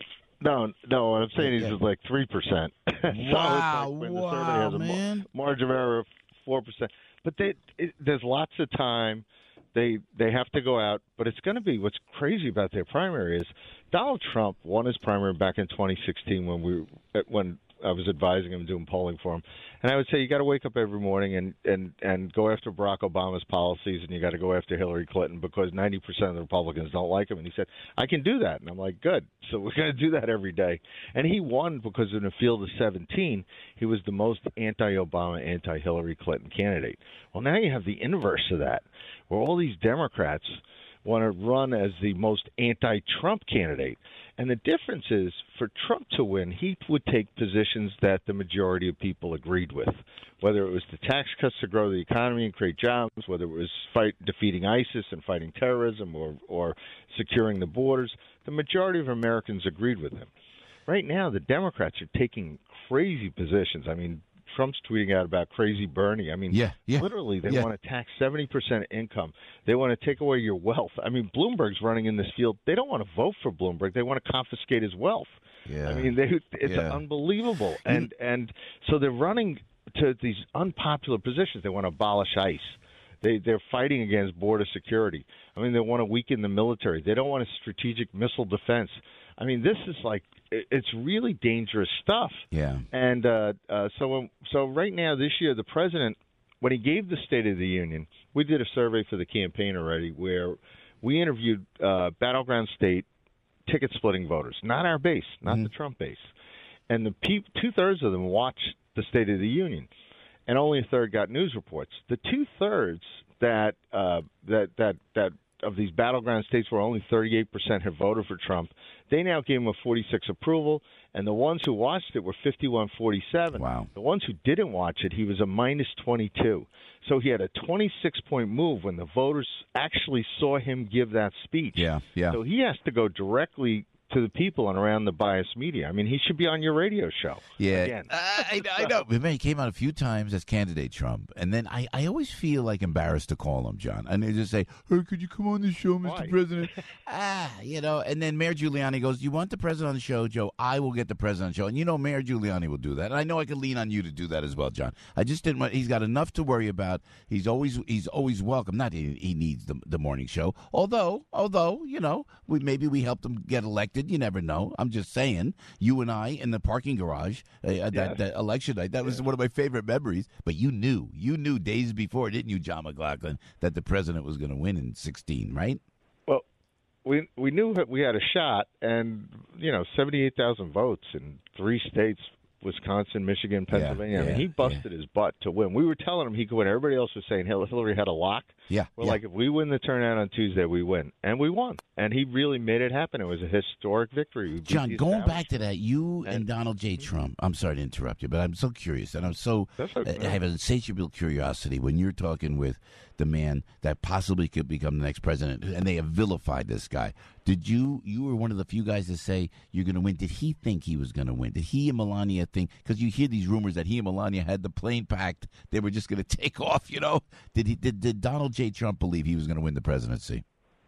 Speaker 17: No, no. What I'm saying
Speaker 5: Yeah.
Speaker 17: is like three percent.
Speaker 5: Wow,
Speaker 17: so it's like when the
Speaker 5: wow,
Speaker 17: survey has a
Speaker 5: man.
Speaker 17: mar- margin of error of four percent. But they, it, there's lots of time. They they have to go out, but it's going to be what's crazy about their primary is Donald Trump won his primary back in twenty sixteen when we when I was advising him doing polling for him, and I would say you got to wake up every morning and and and go after Barack Obama's policies, and you got to go after Hillary Clinton because ninety percent of the Republicans don't like him. And he said, I can do that, and I'm like, good. So we're going to do that every day. And he won because in a field of seventeen, he was the most anti-Obama, anti-Hillary Clinton candidate. Well, now you have the inverse of that, where all these Democrats want to run as the most anti-Trump candidate. And the difference is, for Trump to win, he would take positions that the majority of people agreed with, whether it was the tax cuts to grow the economy and create jobs, whether it was fight defeating ISIS and fighting terrorism or, or securing the borders. The majority of Americans agreed with him. Right now, the Democrats are taking crazy positions. I mean, Trump's tweeting out about crazy Bernie. I mean,
Speaker 5: yeah, yeah,
Speaker 17: literally, they
Speaker 5: yeah.
Speaker 17: want to tax seventy percent income. They want to take away your wealth. I mean, Bloomberg's running in this field. They don't want to vote for Bloomberg. They want to confiscate his wealth.
Speaker 5: Yeah.
Speaker 17: I mean, they, it's
Speaker 5: Yeah.
Speaker 17: unbelievable. And and so they're running to these unpopular positions. They want to abolish ICE. They, they're fighting against border security. I mean, they want to weaken the military. They don't want a strategic missile defense. I mean, this is like, it- it's really dangerous stuff.
Speaker 5: Yeah.
Speaker 17: And uh, uh, so, when, so right now, this year, the president, when he gave the State of the Union, we did a survey for the campaign already where we interviewed uh, battleground state ticket-splitting voters, not our base, not the Trump base. And the pe- two-thirds of them watched the State of the Union, and only a third got news reports. The two-thirds that uh, that that that of these battleground states where only thirty-eight percent have voted for Trump, they now gave him a forty-six approval, and the ones who watched it were fifty-one forty-seven.
Speaker 5: Wow.
Speaker 17: The ones who didn't watch it, he was a minus twenty-two. So he had a twenty-six point move when the voters actually saw him give that speech.
Speaker 5: Yeah, yeah.
Speaker 17: So he has to go directly to the people and around the biased media. I mean, he should be on your radio show.
Speaker 5: Yeah,
Speaker 17: Again.
Speaker 5: I, I know. But man, he came out a few times as candidate Trump, and then I, I always feel like embarrassed to call him, John. And they just say, "Hey, could you come on the show, Mister
Speaker 17: Why?
Speaker 5: President?" ah, you know. And then Mayor Giuliani goes, "You want the president on the show, Joe? I will get the president on the show." And you know, Mayor Giuliani will do that. And I know I can lean on you to do that as well, John. I just didn't want. He's got enough to worry about. He's always he's always welcome. Not he, he needs the the morning show. Although, although you know, we maybe we helped him get elected. You never know. I'm just saying, you and I in the parking garage uh, that,
Speaker 17: Yes.
Speaker 5: that election night, that was one of my favorite memories. But you knew, you knew days before, didn't you, John McLaughlin, that the president was going to win in sixteen, right?
Speaker 17: Well, we we knew that we had a shot, and you know, seventy-eight thousand votes in three states: Wisconsin, Michigan, Pennsylvania. I
Speaker 5: yeah,
Speaker 17: mean, he busted his butt to win. We were telling him he could win. Everybody else was saying Hil- Hillary had a lock.
Speaker 5: Yeah,
Speaker 17: We're
Speaker 5: yeah.
Speaker 17: like, if we win the turnout on Tuesday, we win, and we won. And he really made it happen. It was a historic victory. We beat
Speaker 5: John,
Speaker 17: the
Speaker 5: going
Speaker 17: establishment.
Speaker 5: back to that, you and Donald J. Trump. I'm sorry to interrupt you, but I'm so curious, and I'm so
Speaker 17: That's okay.
Speaker 5: I have an insatiable curiosity when you're talking with the man that possibly could become the next president, and they have vilified this guy. Did you? You were one of the few guys to say you're going to win. Did he think he was going to win? Did he and Melania think? Because you hear these rumors that he and Melania had the plane packed; they were just going to take off. You know, did he? Did, did Donald J. Trump believe he was going to win the presidency?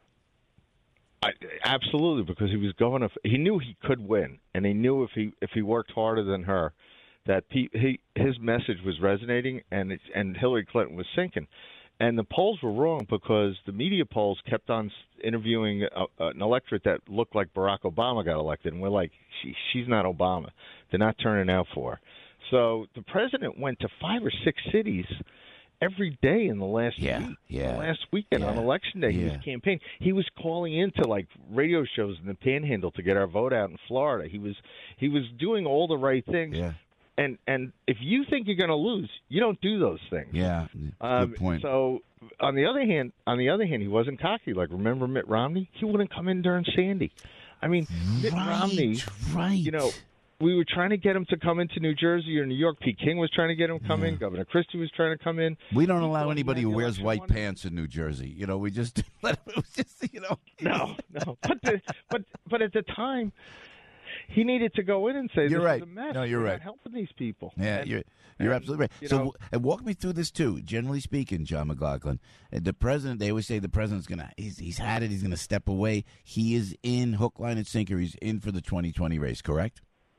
Speaker 17: I, absolutely, because he was going to. He knew he could win, and he knew if he if he worked harder than her, that he, he his message was resonating, and it's, and Hillary Clinton was sinking. And the polls were wrong because the media polls kept on interviewing a, an electorate that looked like Barack Obama got elected, and we're like, she, she's not Obama. They're not turning out for her. So the president went to five or six cities every day in the last
Speaker 5: Yeah,
Speaker 17: week,
Speaker 5: yeah,
Speaker 17: the last weekend on
Speaker 5: yeah,
Speaker 17: election day. He
Speaker 5: yeah.
Speaker 17: was campaigning. He was calling into like radio shows in the Panhandle to get our vote out in Florida. He was he was doing all the right things.
Speaker 5: Yeah.
Speaker 17: And and if you think you're going to lose, you don't do those things.
Speaker 5: Yeah,
Speaker 17: Um,
Speaker 5: good point.
Speaker 17: So on the other hand, on the other hand, he wasn't cocky. Like remember Mitt Romney? He wouldn't come in during Sandy. I mean, Mitt
Speaker 5: Right,
Speaker 17: Romney.
Speaker 5: right.
Speaker 17: You know, we were trying to get him to come into New Jersey or New York. Pete King was trying to get him to come in. Governor Christie was trying to come in.
Speaker 5: We don't allow anybody who wears white pants in New Jersey. You know, we just let it was just you know.
Speaker 17: No, no. But the, but but at the time, he needed to go in and say,
Speaker 5: You're
Speaker 17: "This
Speaker 5: right.
Speaker 17: is a mess.
Speaker 5: No, you're
Speaker 17: We're
Speaker 5: right.
Speaker 17: not helping these people."
Speaker 5: Yeah,
Speaker 17: And-
Speaker 5: you're you're
Speaker 17: and,
Speaker 5: absolutely right.
Speaker 17: you
Speaker 5: So,
Speaker 17: know,
Speaker 5: and walk me through this too. Generally speaking, John McLaughlin, uh, the president. They always say the president's gonna. He's he's had it. He's gonna step away. He is in hook, line, and sinker. He's in for the twenty twenty race. Correct.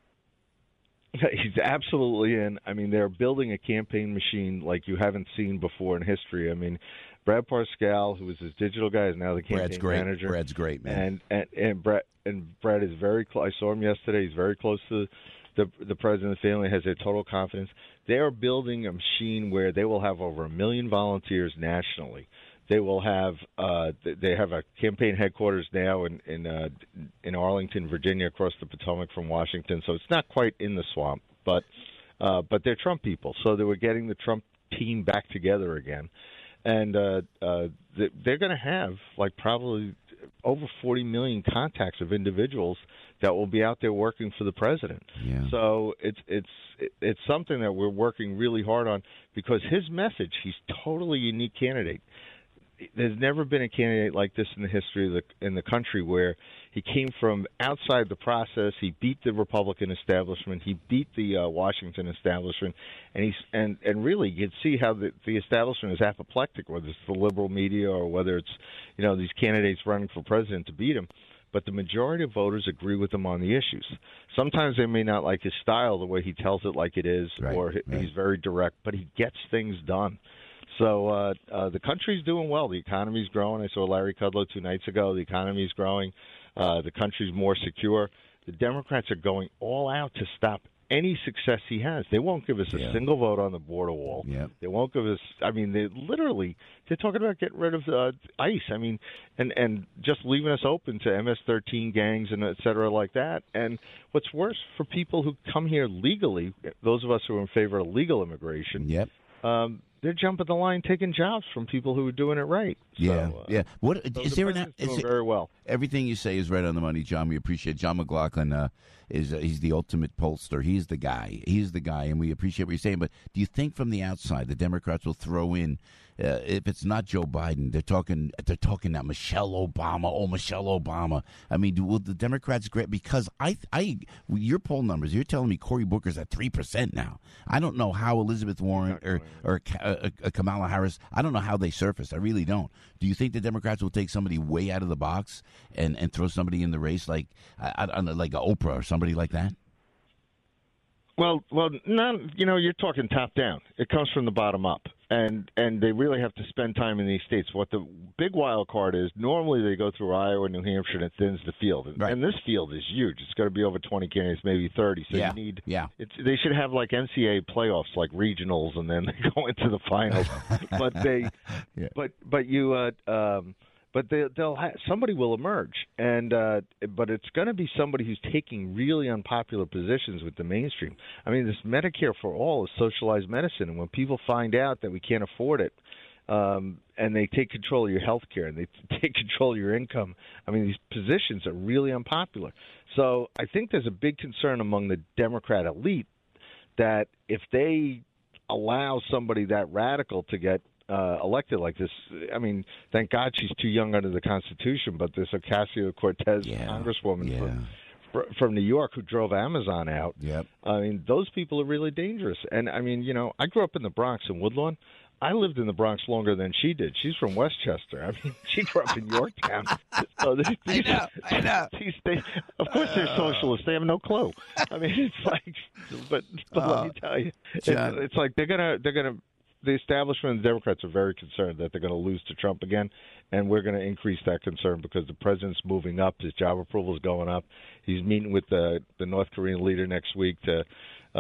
Speaker 17: He's absolutely in. I mean, they're building a campaign machine like you haven't seen before in history. I mean, Brad Parscale, who was his digital guy, is now the campaign
Speaker 5: Brad's great.
Speaker 17: manager.
Speaker 5: Brad's great, man.
Speaker 17: And and and Brad and Brad is very close. I saw him yesterday. He's very close to the the president of the family. Has their total confidence. They are building a machine where they will have over a million volunteers nationally. They will have uh, they have a campaign headquarters now in in, uh, in Arlington, Virginia, across the Potomac from Washington. So it's not quite in the swamp, but uh, but they're Trump people. So they were getting the Trump team back together again, and uh, uh, they're going to have like probably over forty million contacts of individuals that will be out there working for the president.
Speaker 5: Yeah.
Speaker 17: So it's it's it's something that we're working really hard on because his message. He's totally unique candidate. There's never been a candidate like this in the history of the in the country where he came from outside the process. He beat the Republican establishment. He beat the uh, Washington establishment, and he's and and really you'd see how the the establishment is apoplectic, whether it's the liberal media or whether it's you know these candidates running for president to beat him. But the majority of voters agree with him on the issues. Sometimes they may not like his style, the way he tells it like it is,
Speaker 5: Right,
Speaker 17: or he-
Speaker 5: right.
Speaker 17: he's very direct, but he gets things done. So uh, uh, the country's doing well. The economy's growing. I saw Larry Kudlow two nights ago. The economy's growing. Uh, the country's more secure. The Democrats are going all out to stop any success he has. They won't give us a
Speaker 5: Yeah.
Speaker 17: single vote on the border wall.
Speaker 5: Yep.
Speaker 17: They won't give us. I mean, they literally they're talking about getting rid of uh, ICE. I mean, and and just leaving us open to M S thirteen gangs and et cetera like that. And what's worse for people who come here legally, those of us who are in favor of legal immigration.
Speaker 5: Yep.
Speaker 17: Um, they're jumping the line, taking jobs from people who are doing it right.
Speaker 5: Yeah,
Speaker 17: so, uh,
Speaker 5: yeah. What
Speaker 17: so
Speaker 5: is
Speaker 17: the
Speaker 5: there? An,
Speaker 17: president's
Speaker 5: is
Speaker 17: doing
Speaker 5: it-
Speaker 17: very well.
Speaker 5: Everything you say is right on the money, John. We appreciate it. John McLaughlin uh, is uh, he's the ultimate pollster. He's the guy. He's the guy, and we appreciate what you're saying. But do you think from the outside the Democrats will throw in, uh, if it's not Joe Biden, they're talking they're talking now Michelle Obama. Oh, Michelle Obama. I mean, do, will the Democrats grab? Because I, I, your poll numbers, you're telling me Cory Booker's at three percent now. I don't know how Elizabeth Warren or or Ka- uh, uh, Kamala Harris. I don't know how they surface. I really don't. Do you think the Democrats will take somebody way out of the box and, and throw somebody in the race like I, I don't know, like a Oprah or somebody like that?
Speaker 17: Well, well, not, you know, you're talking top down. It comes from the bottom up, and and they really have to spend time in these states. What the big wild card is, normally they go through Iowa, New Hampshire, and it thins the field. And,
Speaker 5: Right.
Speaker 17: and this field is huge. It's going to be over twenty candidates, maybe thirty. So
Speaker 5: Yeah,
Speaker 17: you need,
Speaker 5: yeah.
Speaker 17: It's, they should have like N C A A playoffs, like regionals, and then they go into the finals. but they,
Speaker 5: Yeah.
Speaker 17: but but you. Uh, um, But they, they'll ha- somebody will emerge, and uh, but it's going to be somebody who's taking really unpopular positions with the mainstream. I mean, this Medicare for all is socialized medicine, and when people find out that we can't afford it, um, and they take control of your health care and they take control of your income, I mean, these positions are really unpopular. So I think there's a big concern among the Democrat elite that if they allow somebody that radical to get Uh, elected like this. I mean, thank God she's too young under the Constitution, but this Ocasio-Cortez
Speaker 5: Yeah,
Speaker 17: congresswoman
Speaker 5: yeah.
Speaker 17: from, fr- from New York who drove Amazon out,
Speaker 5: Yep.
Speaker 17: I mean, those people are really dangerous. And, I mean, you know, I grew up in the Bronx in Woodlawn. I lived in the Bronx longer than she did. She's from Westchester. I mean, she grew up in Yorktown. So these,
Speaker 5: I know, I know.
Speaker 17: These, they, of course, they're socialists. They have no clue. I mean, it's like, but, but let me tell you, it's,
Speaker 5: John.
Speaker 17: it's like they're gonna, they're gonna. The establishment and the Democrats are very concerned that they're going to lose to Trump again, and we're going to increase that concern because the president's moving up. His job approval is going up. He's meeting with the the North Korean leader next week to uh,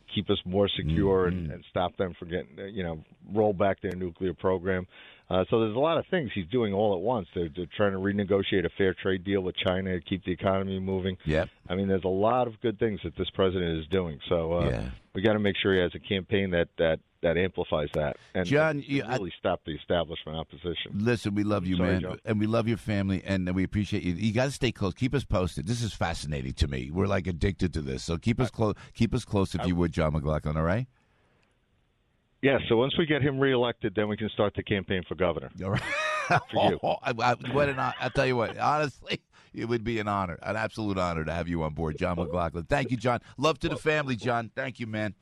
Speaker 17: keep us more secure mm-hmm. and, and stop them from getting, you know, roll back their nuclear program. Uh, so there's a lot of things he's doing all at once. They're, they're trying to renegotiate a fair trade deal with China to keep the economy moving.
Speaker 5: Yep.
Speaker 17: I mean, there's a lot of good things that this president is doing. So uh,
Speaker 5: yeah.
Speaker 17: we got to make sure he has a campaign that, that, that amplifies that and,
Speaker 5: John,
Speaker 17: and
Speaker 5: you,
Speaker 17: really
Speaker 5: I,
Speaker 17: stop the establishment opposition.
Speaker 5: Listen, we love you,
Speaker 17: Sorry,
Speaker 5: man,
Speaker 17: Joe.
Speaker 5: and we love your family, and we appreciate you. You got to stay close. Keep us posted. This is fascinating to me. We're like addicted to this. So keep us close. Keep us close, if
Speaker 17: I,
Speaker 5: you would, John McLaughlin. All right.
Speaker 17: Yeah, so once we get him reelected, then we can start the campaign for governor.
Speaker 5: All right.
Speaker 17: For you.
Speaker 5: Oh, I, I, what an, I'll tell you what, honestly, it would be an honor, an absolute honor to have you on board, John McLaughlin. Thank you, John. Love to the family, John. Thank you, man.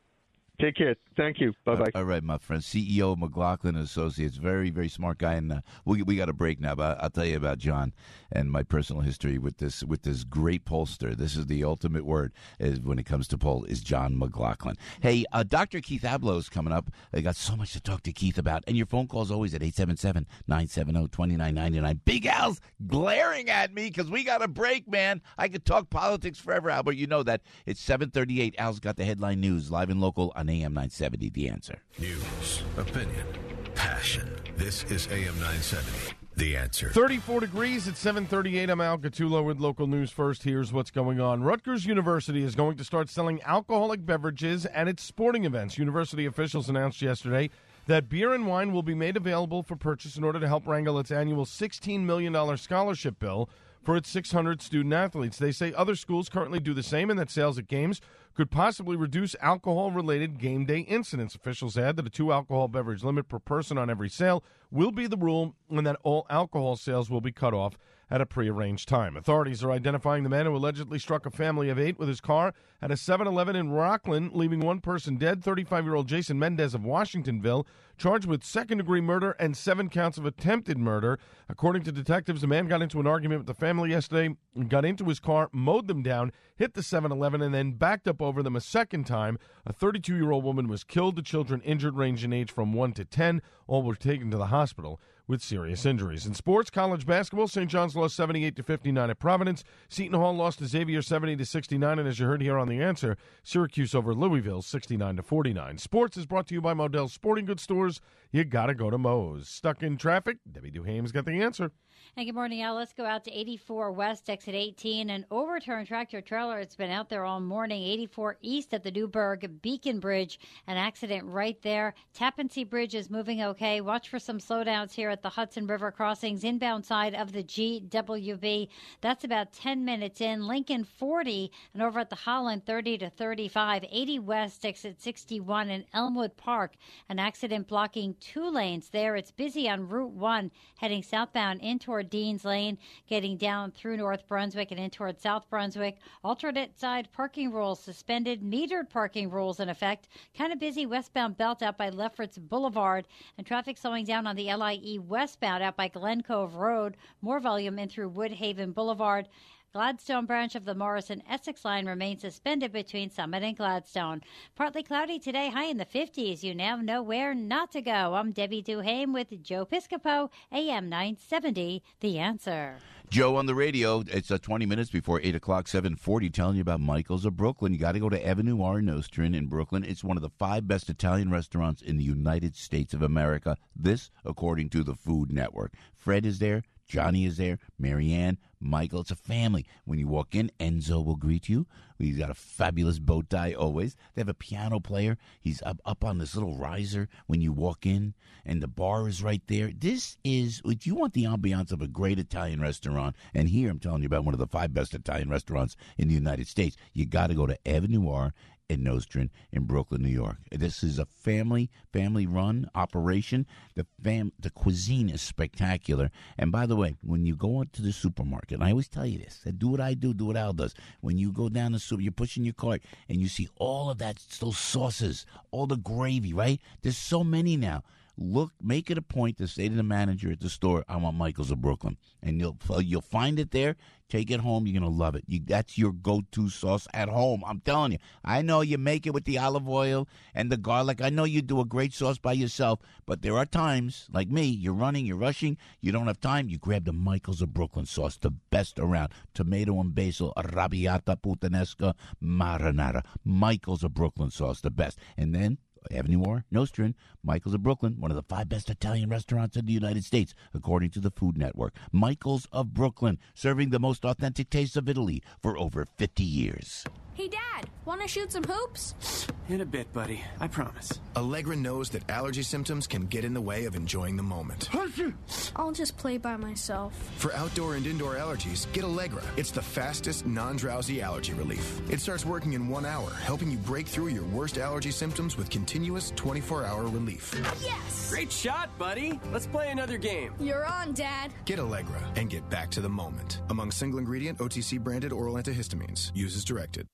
Speaker 17: Take care. Thank you. Bye-bye.
Speaker 5: Uh, all right, my friend, C E O of McLaughlin Associates, very, very smart guy. And uh, we we got a break now, but I'll tell you about John and my personal history with this with this great pollster. This is the ultimate word is when it comes to poll is John McLaughlin. Hey, uh, Doctor Keith Abloh is coming up. I got so much to talk to Keith about. And your phone call's always at eight seven seven, nine seven zero, two nine nine nine. Big Al's glaring at me because we got a break, man. I could talk politics forever, Al, but you know that. It's seven thirty-eight. Al's got the headline news live and local on A M nine seventy, The Answer.
Speaker 1: News, opinion, passion. This is A M nine seventy, The Answer.
Speaker 7: thirty-four degrees at seven thirty-eight. I'm Al Gattulo with local news first. Here's what's going on. Rutgers University is going to start selling alcoholic beverages at its sporting events. University officials announced yesterday that beer and wine will be made available for purchase in order to help wrangle its annual sixteen million dollars scholarship bill for its six hundred student athletes. They say other schools currently do the same and that sales at games could possibly reduce alcohol-related game day incidents. Officials add that a two-alcohol beverage limit per person on every sale will be the rule and that all alcohol sales will be cut off at a prearranged time. Authorities are identifying the man who allegedly struck a family of eight with his car at a seven eleven in Rockland, leaving one person dead. thirty-five-year-old Jason Mendez of Washingtonville, charged with second-degree murder and seven counts of attempted murder. According to detectives, the man got into an argument with the family yesterday, got into his car, mowed them down, hit the seven eleven, and then backed up over them a second time. A thirty-two-year-old woman was killed. The children injured range in age from one to ten. All were taken to the hospital with serious injuries. In sports, college basketball, Saint John's lost seventy-eight to fifty-nine at Providence. Seton Hall lost to Xavier seventy to sixty-nine, and as you heard here on The Answer, Syracuse over Louisville sixty-nine to forty-nine. Sports is brought to you by Modell's Sporting Goods Stores. You gotta go to Moe's. Stuck in traffic? Debbie Duhame's got the answer.
Speaker 9: And good morning, Al. Let's go out to eighty-four West, exit eighteen. An overturned tractor trailer. It's been out there all morning. eighty-four East at the Newburgh Beacon Bridge. An accident right there. Tappan Zee Bridge is moving okay. Watch for some slowdowns here at the Hudson River crossings, inbound side of the G W B. That's about ten minutes in. Lincoln forty, and over at the Holland thirty to thirty-five. eighty West, exit sixty-one in Elmwood Park. An accident blocking two lanes there. It's busy on Route one, heading southbound in toward Dean's Lane, getting down through North Brunswick and in toward South Brunswick. Alternate side parking rules suspended. Metered parking rules in effect. Kind of busy westbound belt out by Lefferts Boulevard, and traffic slowing down on the L I E westbound out by Glen Cove Road. More volume in through Woodhaven Boulevard. Gladstone branch of the Morrison-Essex line remains suspended between Summit and Gladstone. Partly cloudy today, high in the fifties. You now know where not to go. I'm Debbie Duhame with Joe Piscopo, A M nine seventy, The Answer.
Speaker 5: Joe on the radio. It's uh, twenty minutes before eight o'clock, seven forty, telling you about Michael's of Brooklyn. You got to go to Avenue R Nostrand in Brooklyn. It's one of the five best Italian restaurants in the United States of America. This, according to the Food Network. Fred is there. Johnny is there, Marianne, Michael. It's a family. When you walk in, Enzo will greet you. He's got a fabulous bow tie always. They have a piano player. He's up, up on this little riser when you walk in, and the bar is right there. This is, if you want the ambiance of a great Italian restaurant, and here I'm telling you about one of the five best Italian restaurants in the United States, you got to go to Avenue R in Nostrand in Brooklyn, New York. This is a family, family-run operation. The fam, the cuisine is spectacular. And by the way, when you go into the supermarket, and I always tell you this, do what I do, do what Al does. When you go down the super, you're pushing your cart, and you see all of that, those sauces, all the gravy, right? There's so many now. look, make it a point to say to the manager at the store, I want Michael's of Brooklyn. And you'll you'll find it there. Take it home. You're going to love it. You, that's your go-to sauce at home. I'm telling you. I know you make it with the olive oil and the garlic. I know you do a great sauce by yourself. But there are times, like me, you're running, you're rushing, you don't have time. You grab the Michael's of Brooklyn sauce, the best around. Tomato and basil, arrabbiata, puttanesca, marinara. Michael's of Brooklyn sauce, the best. And then Avenue War, Nostrand, Michael's of Brooklyn, one of the five best Italian restaurants in the United States, according to the Food Network. Michael's of Brooklyn, serving the most authentic taste of Italy for over fifty years.
Speaker 13: Hey, Dad, want to shoot some hoops?
Speaker 18: In a bit, buddy. I promise. Allegra knows that allergy symptoms can get in the way of enjoying the moment.
Speaker 13: I'll just play by myself.
Speaker 18: For outdoor and indoor allergies, get Allegra. It's the fastest, non-drowsy allergy relief. It starts working in one hour, helping you break through your worst allergy symptoms with continuous twenty-four hour relief.
Speaker 13: Yes!
Speaker 19: Great shot, buddy. Let's play another game.
Speaker 13: You're on, Dad.
Speaker 18: Get Allegra and get back to the moment. Among single-ingredient, O T C-branded oral antihistamines. Use as directed.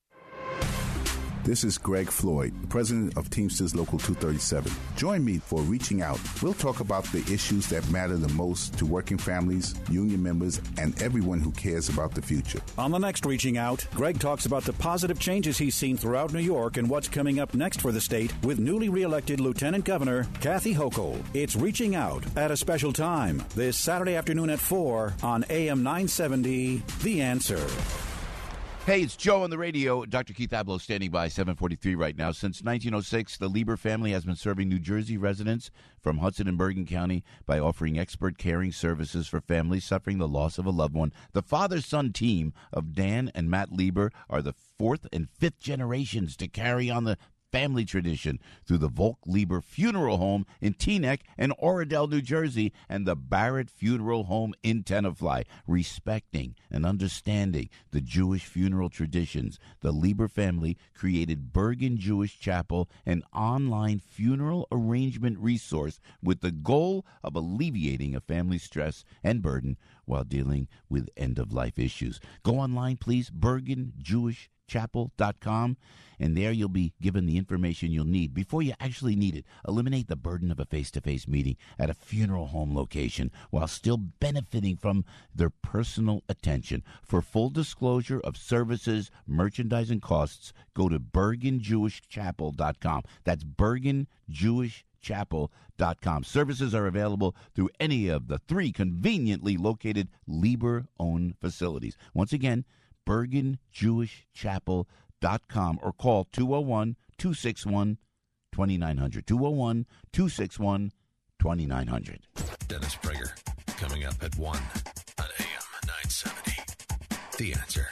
Speaker 20: This is Greg Floyd, president of Teamsters Local two thirty-seven. Join me for Reaching Out. We'll talk about the issues that matter the most to working families, union members, and everyone who cares about the future.
Speaker 4: On the next Reaching Out, Greg talks about the positive changes he's seen throughout New York and what's coming up next for the state with newly reelected Lieutenant Governor Kathy Hochul. It's Reaching Out at a special time this Saturday afternoon at four on A M nine seventy, The Answer.
Speaker 5: Hey, it's Joe on the radio. Doctor Keith Abloh standing by, seven forty-three right now. Since nineteen oh six, the Lieber family has been serving New Jersey residents from Hudson and Bergen County by offering expert caring services for families suffering the loss of a loved one. The father-son team of Dan and Matt Lieber are the fourth and fifth generations to carry on the family tradition through the Volk Lieber Funeral Home in Teaneck and Oradell, New Jersey, and the Barrett Funeral Home in Tenafly. Respecting and understanding the Jewish funeral traditions, the Lieber family created Bergen Jewish Chapel, an online funeral arrangement resource with the goal of alleviating a family's stress and burden while dealing with end-of-life issues. Go online, please, bergen jewish chapel dot com, and there you'll be given the information you'll need before you actually need it. Eliminate the burden of a face-to-face meeting at a funeral home location while still benefiting from their personal attention. For full disclosure of services, merchandise, and costs, go to bergen jewish chapel dot com. That's bergen jewish chapel dot com. Services are available through any of the three conveniently located Lieber-owned facilities. Once again, bergen jewish chapel dot com or call two oh one, two six one, two nine hundred. two oh one, two six one, two nine hundred.
Speaker 1: Dennis Prager coming up at one on A M nine seventy. The Answer.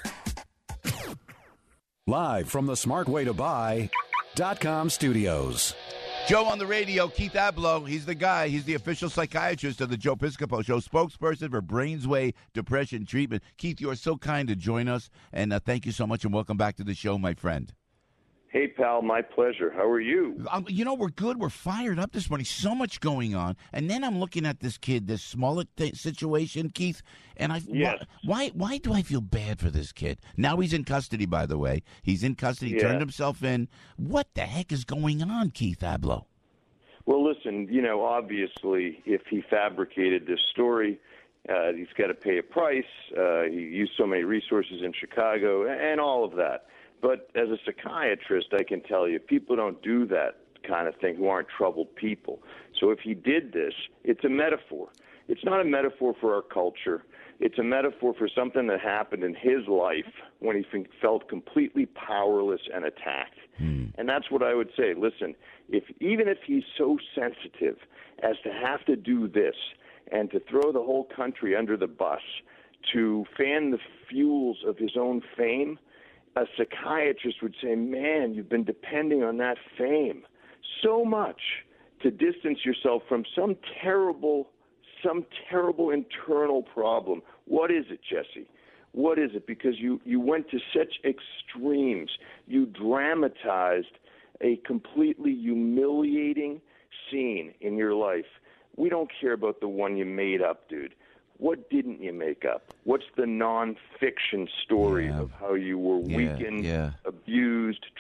Speaker 4: Live from the smart way to buy dot com studios.
Speaker 5: Joe on the radio, Keith Abloh. He's the guy. He's the official psychiatrist of the Joe Piscopo Show, spokesperson for Brainsway Depression Treatment. Keith, you are so kind to join us, and uh, thank you so much, and welcome back to the show, my friend.
Speaker 21: Hey, pal, my pleasure. How are you?
Speaker 5: Um, you know, we're good. We're fired up this morning. So much going on. And then I'm looking at this kid, this Smollett th- situation, Keith, and I
Speaker 21: yes.
Speaker 5: why, why why do I feel bad for this kid? Now he's in custody, by the way. He's in custody,
Speaker 21: yeah.
Speaker 5: turned himself in. What the heck is going on, Keith Abloh?
Speaker 21: Well, listen, you know, obviously, if he fabricated this story, uh, he's got to pay a price. Uh, he used so many resources in Chicago and all of that. But as a psychiatrist, I can tell you, people don't do that kind of thing who aren't troubled people. So if he did this, it's a metaphor. It's not a metaphor for our culture. It's a metaphor for something that happened in his life when he felt completely powerless and attacked.
Speaker 5: Mm.
Speaker 21: And that's what I would say. Listen, if even if he's so sensitive as to have to do this and to throw the whole country under the bus to fan the fuels of his own fame, a psychiatrist would say, man, you've been depending on that fame so much to distance yourself from some terrible, some terrible internal problem. What is it, Jesse? What is it? Because you, you went to such extremes. You dramatized a completely humiliating scene in your life. We don't care about the one you made up, dude. What didn't you make up? What's the nonfiction story
Speaker 5: yeah.
Speaker 21: of how you were
Speaker 5: yeah,
Speaker 21: weakened,
Speaker 5: yeah.
Speaker 21: abused,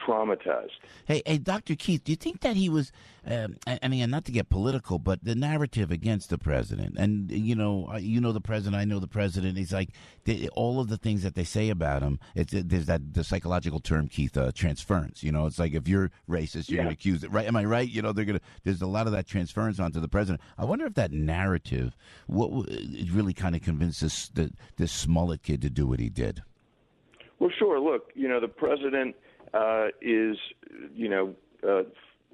Speaker 21: traumatized.
Speaker 5: Hey, hey, Doctor Keith, do you think that he was, um, I, I mean, not to get political, but the narrative against the president, and, you know, uh, you know the president, I know the president, he's like, they, all of the things that they say about him, it's, uh, there's that the psychological term, Keith, uh, transference. You know, it's like if you're racist, you're
Speaker 21: Yeah.
Speaker 5: going to accuse it, right? Am I right? You know, they're going to, there's a lot of that transference onto the president. I wonder if that narrative, what it really kind of convinced this, the, this Smollett kid to do what he did.
Speaker 21: Well, sure. Look, you know, the president uh, is, you know, uh,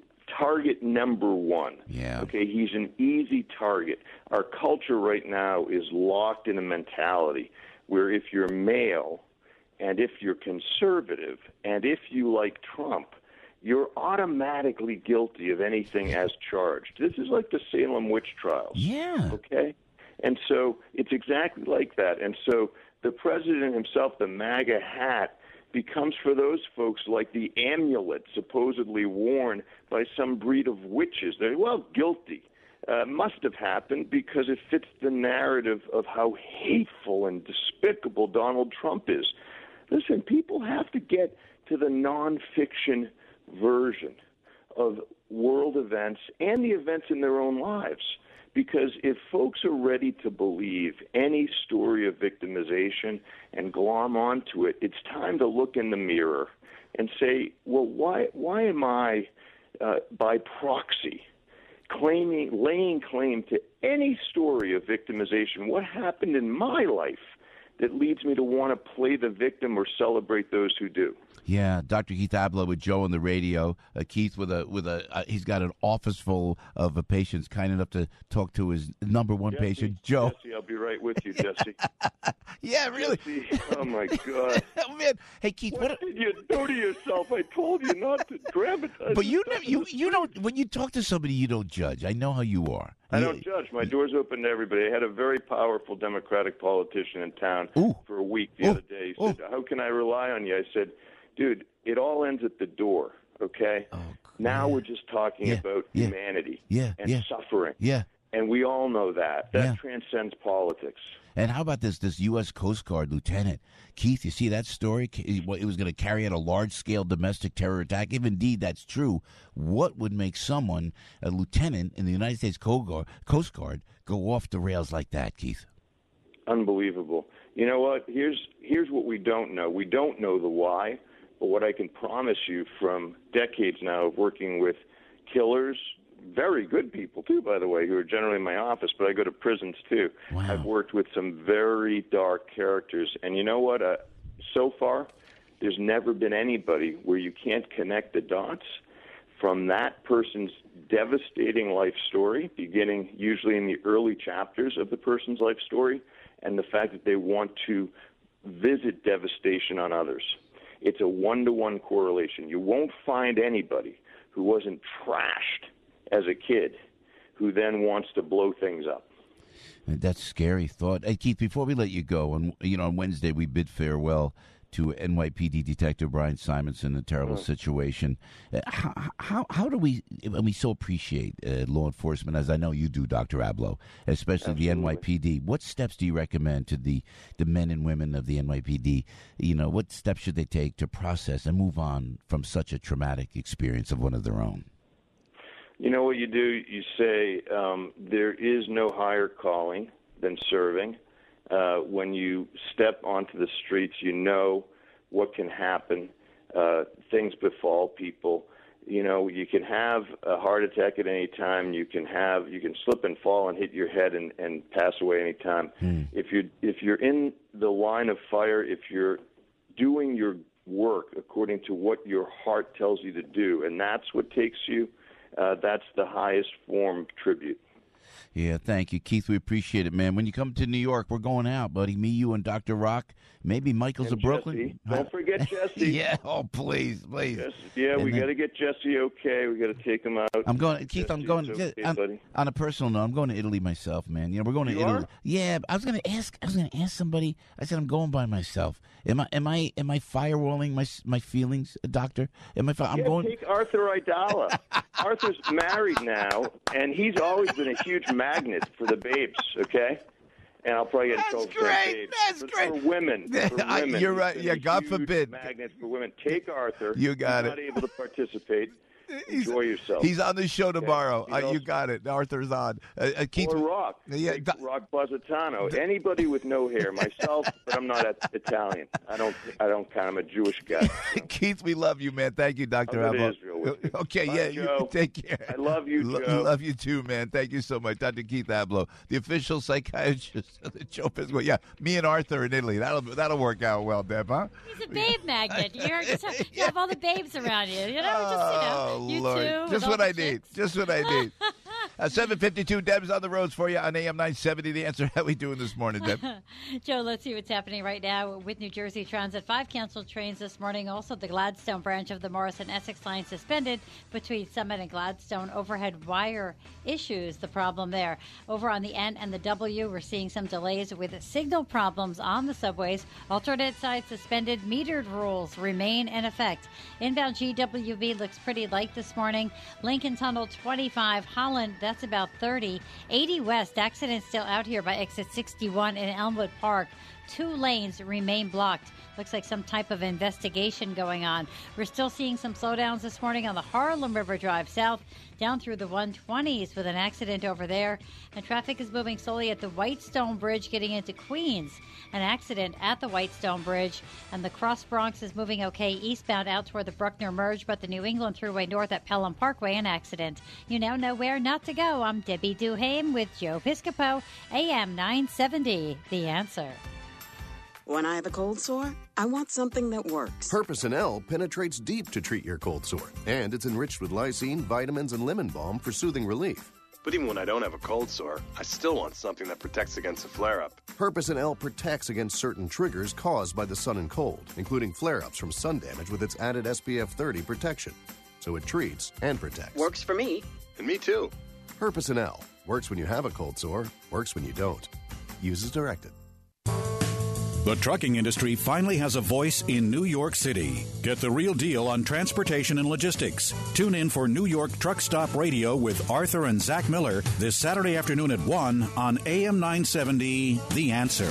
Speaker 21: target number one.
Speaker 5: Yeah.
Speaker 21: Okay, he's an easy target. Our culture right now is locked in a mentality where if you're male and if you're conservative and if you like Trump, you're automatically guilty of anything as charged. This is like the Salem witch trials.
Speaker 5: Yeah.
Speaker 21: Okay? And so it's exactly like that. And so the president himself, the MAGA hat, becomes for those folks like the amulet supposedly worn by some breed of witches. They're, well, guilty. Uh, must have happened because it fits the narrative of how hateful and despicable Donald Trump is. Listen, people have to get to the nonfiction version of world events and the events in their own lives. Because if folks are ready to believe any story of victimization and glom onto it, it's time to look in the mirror and say, well, why why am I, uh, by proxy, claiming, laying claim to any story of victimization? What happened in my life that leads me to want to play the victim or celebrate those who do?
Speaker 5: Yeah, Doctor Keith Abloh with Joe on the radio. Uh, Keith with a with a uh, he's got an office full of uh, patients, kind enough to talk to his number one
Speaker 21: Jesse,
Speaker 5: patient, Joe.
Speaker 21: Jesse, I'll be right with you, Jesse.
Speaker 5: Yeah, really.
Speaker 21: Jesse, oh my God,
Speaker 5: oh, man. Hey, Keith,
Speaker 21: what,
Speaker 5: what
Speaker 21: did you do to yourself? I told you not to dramatize.
Speaker 5: But you
Speaker 21: this
Speaker 5: never,
Speaker 21: stuff.
Speaker 5: you you don't when you talk to somebody, you don't judge. I know how you are.
Speaker 21: I
Speaker 5: You-
Speaker 21: don't judge. My door's open to everybody. I had a very powerful Democratic politician in town
Speaker 5: Ooh.
Speaker 21: for a week the
Speaker 5: Ooh.
Speaker 21: other day. He said, how can I rely on you? I said, dude, it all ends at the door, okay?
Speaker 5: Oh,
Speaker 21: now we're just talking
Speaker 5: Yeah,
Speaker 21: about
Speaker 5: yeah,
Speaker 21: humanity
Speaker 5: yeah,
Speaker 21: and
Speaker 5: yeah.
Speaker 21: suffering.
Speaker 5: Yeah.
Speaker 21: And we all know that. That
Speaker 5: Yeah.
Speaker 21: transcends politics.
Speaker 5: And how about this this U S Coast Guard lieutenant? Keith, you see that story? It was going to carry out a large-scale domestic terror attack. If indeed that's true, what would make someone, a lieutenant in the United States Coast Guard, Coast Guard go off the rails like that, Keith?
Speaker 21: Unbelievable. You know what? Here's here's what we don't know. We don't know the why, but what I can promise you from decades now of working with killers, very good people too, by the way, who are generally in my office, but I go to prisons too.
Speaker 5: Wow.
Speaker 21: I've worked with some very dark characters, and you know what? Uh, so far, there's never been anybody where you can't connect the dots from that person's devastating life story, beginning usually in the early chapters of the person's life story, and the fact that they want to visit devastation on others. It's a one-to-one correlation. You won't find anybody who wasn't trashed as a kid who then wants to blow things up.
Speaker 5: That's a scary thought. Hey, Keith, before we let you go, on you know, on Wednesday we bid farewell to N Y P D Detective Brian Simonson, a terrible
Speaker 21: Oh.
Speaker 5: situation. Uh, How, how how do we, and we so appreciate uh, law enforcement, as I know you do, Doctor Abloh, especially the N Y P D. What steps do you recommend to the, the men and women of the N Y P D? You know, what steps should they take to process and move on from such a traumatic experience of one of their own?
Speaker 21: You know what you do? You say um, there is no higher calling than serving. Uh, when you step onto the streets, you know what can happen. Uh, things befall people. You know, you can have a heart attack at any time. You can have, you can slip and fall and hit your head and, and pass away any time.
Speaker 5: Mm.
Speaker 21: If you're if you're in the line of fire, if you're doing your work according to what your heart tells you to do, and that's what takes you, uh, that's the highest form of tribute.
Speaker 5: Yeah, thank you, Keith. We appreciate it, man. When you come to New York, we're going out, buddy. Me, you, and Doctor Rock. Maybe Michael's
Speaker 21: And
Speaker 5: of Brooklyn.
Speaker 21: Jesse. Don't forget Jesse.
Speaker 5: Yeah. Oh, please, please.
Speaker 21: Jesse. Yeah,
Speaker 5: And
Speaker 21: we
Speaker 5: then-
Speaker 21: got to get Jesse okay. We got to take him out.
Speaker 5: I'm going, Keith. I'm
Speaker 21: Jesse's
Speaker 5: going.
Speaker 21: okay,
Speaker 5: on,
Speaker 21: buddy.
Speaker 5: on a personal note, I'm going to Italy myself, man. You know, we're going to
Speaker 21: You
Speaker 5: Italy.
Speaker 21: are?
Speaker 5: Yeah, I was going to ask. I was going to ask somebody. I said, I'm going by myself. Am I? Am I? Am I firewalling my my feelings, doctor? Am I? fi- I'm
Speaker 21: yeah,
Speaker 5: going.
Speaker 21: take Arthur Idala. Arthur's married now, and he's always been a huge magnet for the babes, okay? and I'll probably get in
Speaker 5: That's
Speaker 21: trouble for
Speaker 5: great.
Speaker 21: saying babes.
Speaker 5: That's
Speaker 21: but
Speaker 5: great.
Speaker 21: For women, for
Speaker 5: I-
Speaker 21: women,
Speaker 5: you're
Speaker 21: he's
Speaker 5: right.
Speaker 21: been
Speaker 5: Yeah,
Speaker 21: a
Speaker 5: God
Speaker 21: huge
Speaker 5: forbid.
Speaker 21: Magnet for women. Take Arthur.
Speaker 5: You got
Speaker 21: He's
Speaker 5: it.
Speaker 21: Not able to participate. Enjoy yourself.
Speaker 5: He's on the show tomorrow.
Speaker 21: Okay.
Speaker 5: Uh, you got it. Arthur's on. Uh, uh, Keith,
Speaker 21: Or Rock.
Speaker 5: Yeah,
Speaker 21: Take
Speaker 5: da-
Speaker 21: Rock Buzzatano. Anybody with no hair. Myself, but I'm not a- Italian. I don't. I don't count. I'm a Jewish guy.
Speaker 5: Keith, we love you, man. Thank you, Doctor
Speaker 21: I'll go to
Speaker 5: Albo.
Speaker 21: Israel with you.
Speaker 5: Okay,
Speaker 21: Bye,
Speaker 5: yeah, you
Speaker 21: Joe.
Speaker 5: take care.
Speaker 21: I love you,
Speaker 5: Lo-
Speaker 21: Joe.
Speaker 5: Love you too, man. Thank you so much, Doctor Keith Abloh, the official psychiatrist of the Joe Piscopo. Yeah, me and Arthur in Italy. That'll that'll work out well, Deb, huh?
Speaker 9: He's a babe magnet. You're just, you have all the babes around you. You know, just you know,
Speaker 5: Oh,
Speaker 9: you
Speaker 5: Lord.
Speaker 9: two. with
Speaker 5: Just
Speaker 9: all
Speaker 5: what
Speaker 9: the
Speaker 5: I need. Just what I need. Uh, seven fifty-two, Deb's on the roads for you on A M nine seventy. The answer. How we doing this morning, Deb?
Speaker 9: Joe, let's see what's happening right now with New Jersey Transit. Five canceled trains this morning. Also, the Gladstone branch of the Morrison Essex line suspended between Summit and Gladstone. Overhead wire issues, the problem there. Over on the N and the W, we're seeing some delays with signal problems on the subways. Alternate side suspended. Metered rules remain in effect. Inbound G W B looks pretty light this morning. Lincoln Tunnel twenty-five. Holland, that's about thirty. eighty West, accident still out here by exit sixty-one in Elmwood Park. Two lanes remain blocked. Looks like some type of investigation going on. We're still seeing some slowdowns this morning on the Harlem River Drive south, down through the one twenties with an accident over there. And traffic is moving slowly at the Whitestone Bridge getting into Queens. An accident at the Whitestone Bridge. And the Cross Bronx is moving okay eastbound out toward the Bruckner Merge, but the New England Thruway North at Pelham Parkway, an accident. You now know where not to go. I'm Debbie Duhame with Joe Piscopo, A M nine seventy. The Answer.
Speaker 3: When I have a cold sore, I want something that works.
Speaker 22: Herpecin L penetrates deep to treat your cold sore, and it's enriched with lysine, vitamins, and lemon balm for soothing relief.
Speaker 23: But even when I don't have a cold sore, I still want something that protects against a flare-up.
Speaker 22: Herpecin L protects against certain triggers caused by the sun and cold, including flare-ups from sun damage with its added S P F thirty protection. So it treats and protects.
Speaker 3: Works for me.
Speaker 23: And me too.
Speaker 22: Herpecin L works when you have a cold sore, works when you don't. Use as directed.
Speaker 4: The trucking industry finally has a voice in New York City. Get the real deal on transportation and logistics. Tune in for New York Truck Stop Radio with Arthur and Zach Miller this Saturday afternoon at one on A M nine seventy, The Answer.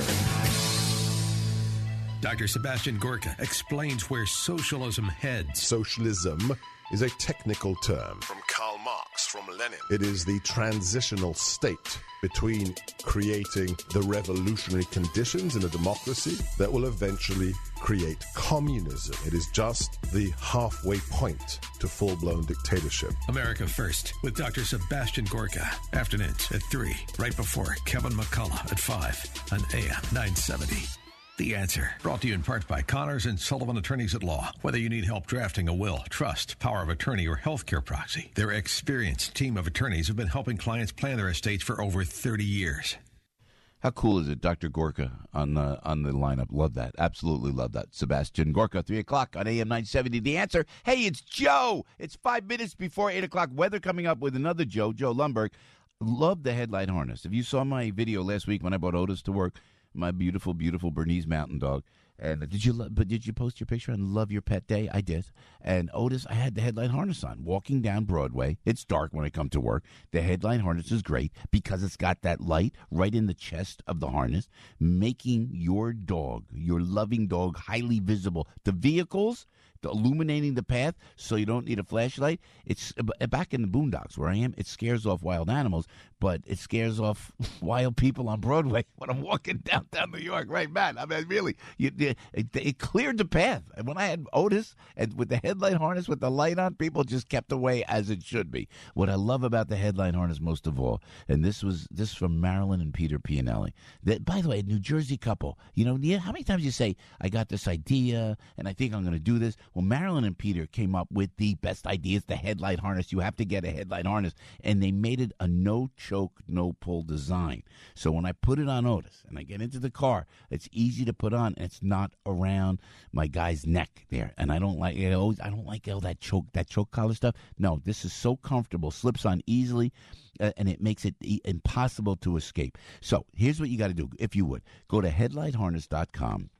Speaker 1: Doctor Sebastian Gorka explains where socialism heads.
Speaker 24: Socialism is a technical term.
Speaker 25: From Karl Marx, from Lenin.
Speaker 24: It is the transitional state between creating the revolutionary conditions in a democracy that will eventually create communism. It is just the halfway point to full-blown dictatorship.
Speaker 1: America First with Doctor Sebastian Gorka. Afternoons at three, right before Kevin McCullough at five on A M nine seventy. The Answer, brought to you in part by Connors and Sullivan Attorneys at Law. Whether you need help drafting a will, trust, power of attorney, or healthcare proxy, their experienced team of attorneys have been helping clients plan their estates for over thirty years.
Speaker 5: How cool is it, Doctor Gorka on the on the lineup? Love that. Absolutely love that. Sebastian Gorka, three o'clock on A M nine seventy. The Answer. Hey, it's Joe. It's five minutes before eight o'clock. Weather coming up with another Joe, Joe Lundberg. Love the headlight harness. If you saw my video last week when I brought Otis to work, my beautiful, beautiful Bernese Mountain Dog. And did you lo- but did you post your picture on Love Your Pet Day? I did. And Otis, I had the headlight harness on, walking down Broadway. It's dark when I come to work. The headlight harness is great because it's got that light right in the chest of the harness, making your dog, your loving dog, highly visible. The vehicles, the illuminating the path so you don't need a flashlight. It's back in the boondocks where I am. It scares off wild animals, but it scares off wild people on Broadway when I'm walking downtown New York. Right, Matt? I mean, really, you, it, it cleared the path. And when I had Otis and with the headlight harness with the light on, people just kept away as it should be. What I love about the headlight harness most of all, and this was this from Marilyn and Peter Pianelli. That, by the way, a New Jersey couple. You know, how many times you say, I got this idea and I think I'm going to do this? Well, Marilyn and Peter came up with the best ideas, the headlight harness. You have to get a headlight harness. And they made it a no-choke, no-pull design. So when I put it on Otis and I get into the car, it's easy to put on, and it's not around my guy's neck there. And I don't like it. Always, I don't like all that choke, that choke collar stuff. No, this is so comfortable, slips on easily, uh, and it makes it e- impossible to escape. So here's what you got to do, if you would. Go to headlight harness dot com.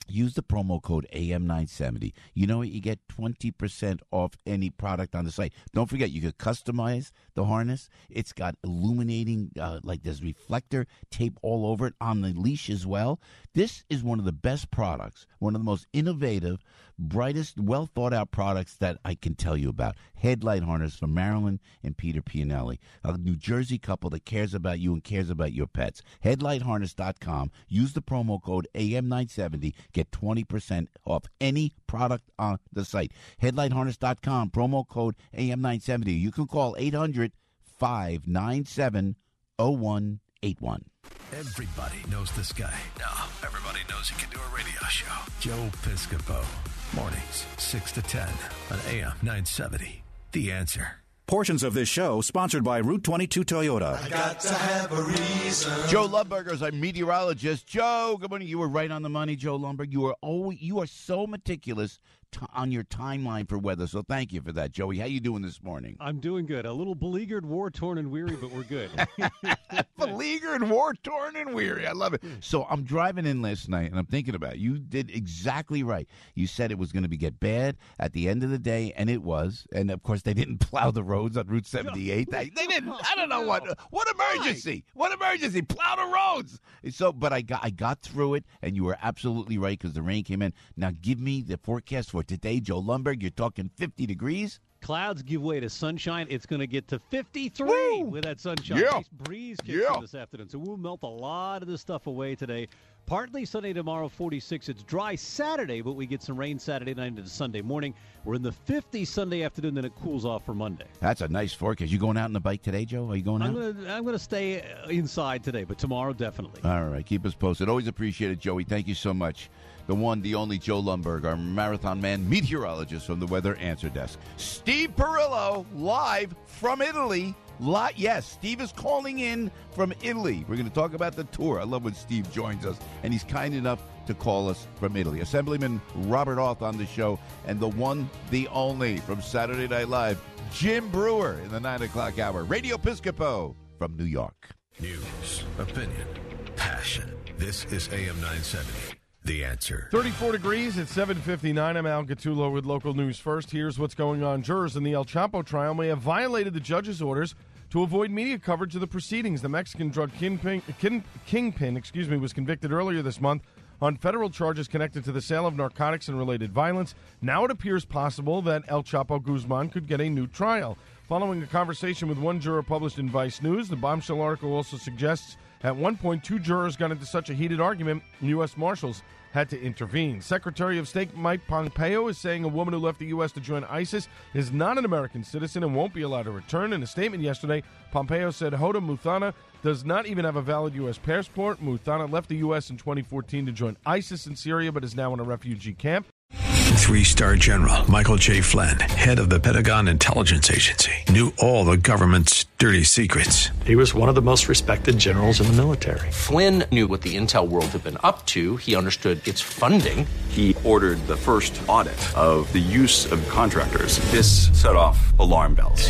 Speaker 5: use the promo code A M nine seventy. You know what? You get twenty percent off any product on the site. Don't forget, you could customize the harness. It's got illuminating, uh, like there's reflector tape all over it on the leash as well. This is one of the best products, one of the most innovative, brightest, well-thought-out products that I can tell you about. Headlight harness from Marilyn and Peter Pianelli, a New Jersey couple that cares about you and cares about your pets. headlight harness dot com. Use the promo code A M nine seventy. Get twenty percent off any product on the site. headlight harness dot com, promo code A M nine seventy. You can call eight hundred, five nine seven, oh one eight one.
Speaker 1: Everybody knows this guy. Now, everybody knows he can do a radio show. Joe Piscopo. Mornings, six to ten on A M nine seventy. The Answer.
Speaker 4: Portions of this show sponsored by Route twenty-two Toyota.
Speaker 5: I got to have a reason. Joe Lumberg is our meteorologist. Joe, good morning. You were right on the money, Joe Lumberg. You are always, you are so meticulous t- on your timeline for weather, so thank you for that, Joey. How you doing this morning?
Speaker 2: I'm doing good. A little beleaguered, war-torn, and weary, but we're good.
Speaker 5: Beleaguered, war-torn, and weary. I love it. So I'm driving in last night, and I'm thinking about it. You did exactly right. You said it was going to be get bad at the end of the day, and it was. And, of course, they didn't plow the roads on Route seventy-eight. They, they didn't. I don't know what. What emergency? What emergency? Plow the roads. So, but I got I got through it, and you were absolutely right because the rain came in. Now, give me the forecast for today, Joe Lumberg. You're talking fifty degrees.
Speaker 2: Clouds give way to sunshine. It's going to get to fifty-three Woo! With that sunshine.
Speaker 5: Yeah.
Speaker 2: Nice breeze kicks
Speaker 5: Yeah.
Speaker 2: in this afternoon. So we'll melt a lot of this stuff away today. Partly sunny tomorrow, forty-six. It's dry Saturday, but we get some rain Saturday night into Sunday morning. We're in the fifties Sunday afternoon, then it cools off for Monday.
Speaker 5: That's a nice forecast. You going out on the bike today, Joe? Are you going out?
Speaker 2: I'm going to I'm going to stay inside today, but tomorrow definitely.
Speaker 5: All right. Keep us posted. Always appreciate it, Joey. Thank you so much. The one, the only Joe Lumberg, our marathon man meteorologist from the Weather Answer Desk. Steve Perillo, live from Italy. Lot, yes, Steve is calling in from Italy. We're going to talk about the tour. I love when Steve joins us, and he's kind enough to call us from Italy. Assemblyman Robert Auth on the show, and the one, the only, from Saturday Night Live, Jim Brewer in the nine o'clock hour. Radio Piscopo from New York.
Speaker 1: News, opinion, passion. This is A M nine seventy. The Answer.
Speaker 7: thirty-four degrees at seven fifty-nine. I'm Al Gattulo with local news first. Here's what's going on. Jurors in the El Chapo trial may have violated the judge's orders to avoid media coverage of the proceedings. The Mexican drug kingpin, king, kingpin excuse me, was convicted earlier this month on federal charges connected to the sale of narcotics and related violence. Now it appears possible that El Chapo Guzman could get a new trial. Following a conversation with one juror published in Vice News, the bombshell article also suggests at one point two jurors got into such a heated argument, U S Marshals had to intervene. Secretary of State Mike Pompeo is saying a woman who left the U S to join ISIS is not an American citizen and won't be allowed to return. In a statement yesterday, Pompeo said Hoda Muthana does not even have a valid U S passport. Muthana left the U S in twenty fourteen to join ISIS in Syria, but is now in a refugee camp.
Speaker 1: Three-star General Michael J. Flynn, head of the Pentagon Intelligence Agency, knew all the government's dirty secrets.
Speaker 6: He was one of the most respected generals in the military.
Speaker 8: Flynn knew what the intel world had been up to. He understood its funding.
Speaker 11: He ordered the first audit of the use of contractors. This set off alarm bells.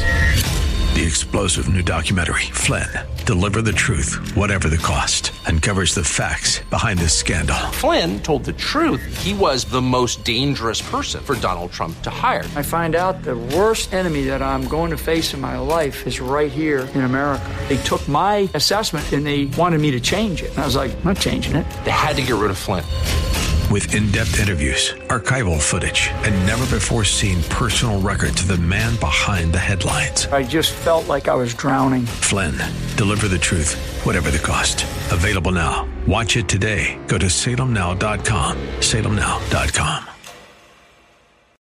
Speaker 1: The explosive new documentary, Flynn, Deliver the Truth, Whatever the Cost, uncovers the facts behind this scandal.
Speaker 8: Flynn told the truth. He was the most dangerous person for Donald Trump to hire.
Speaker 12: I find out the worst enemy that I'm going to face in my life is right here in America. They took my assessment and they wanted me to change it. And I was like, I'm not changing it.
Speaker 8: They had to get rid of Flynn.
Speaker 1: With in-depth interviews, archival footage, and never-before-seen personal records of the man behind the headlines.
Speaker 12: I just felt like I was drowning.
Speaker 1: Flynn, Deliver the Truth, Whatever the Cost. Available now. Watch it today. Go to salem now dot com. salem now dot com.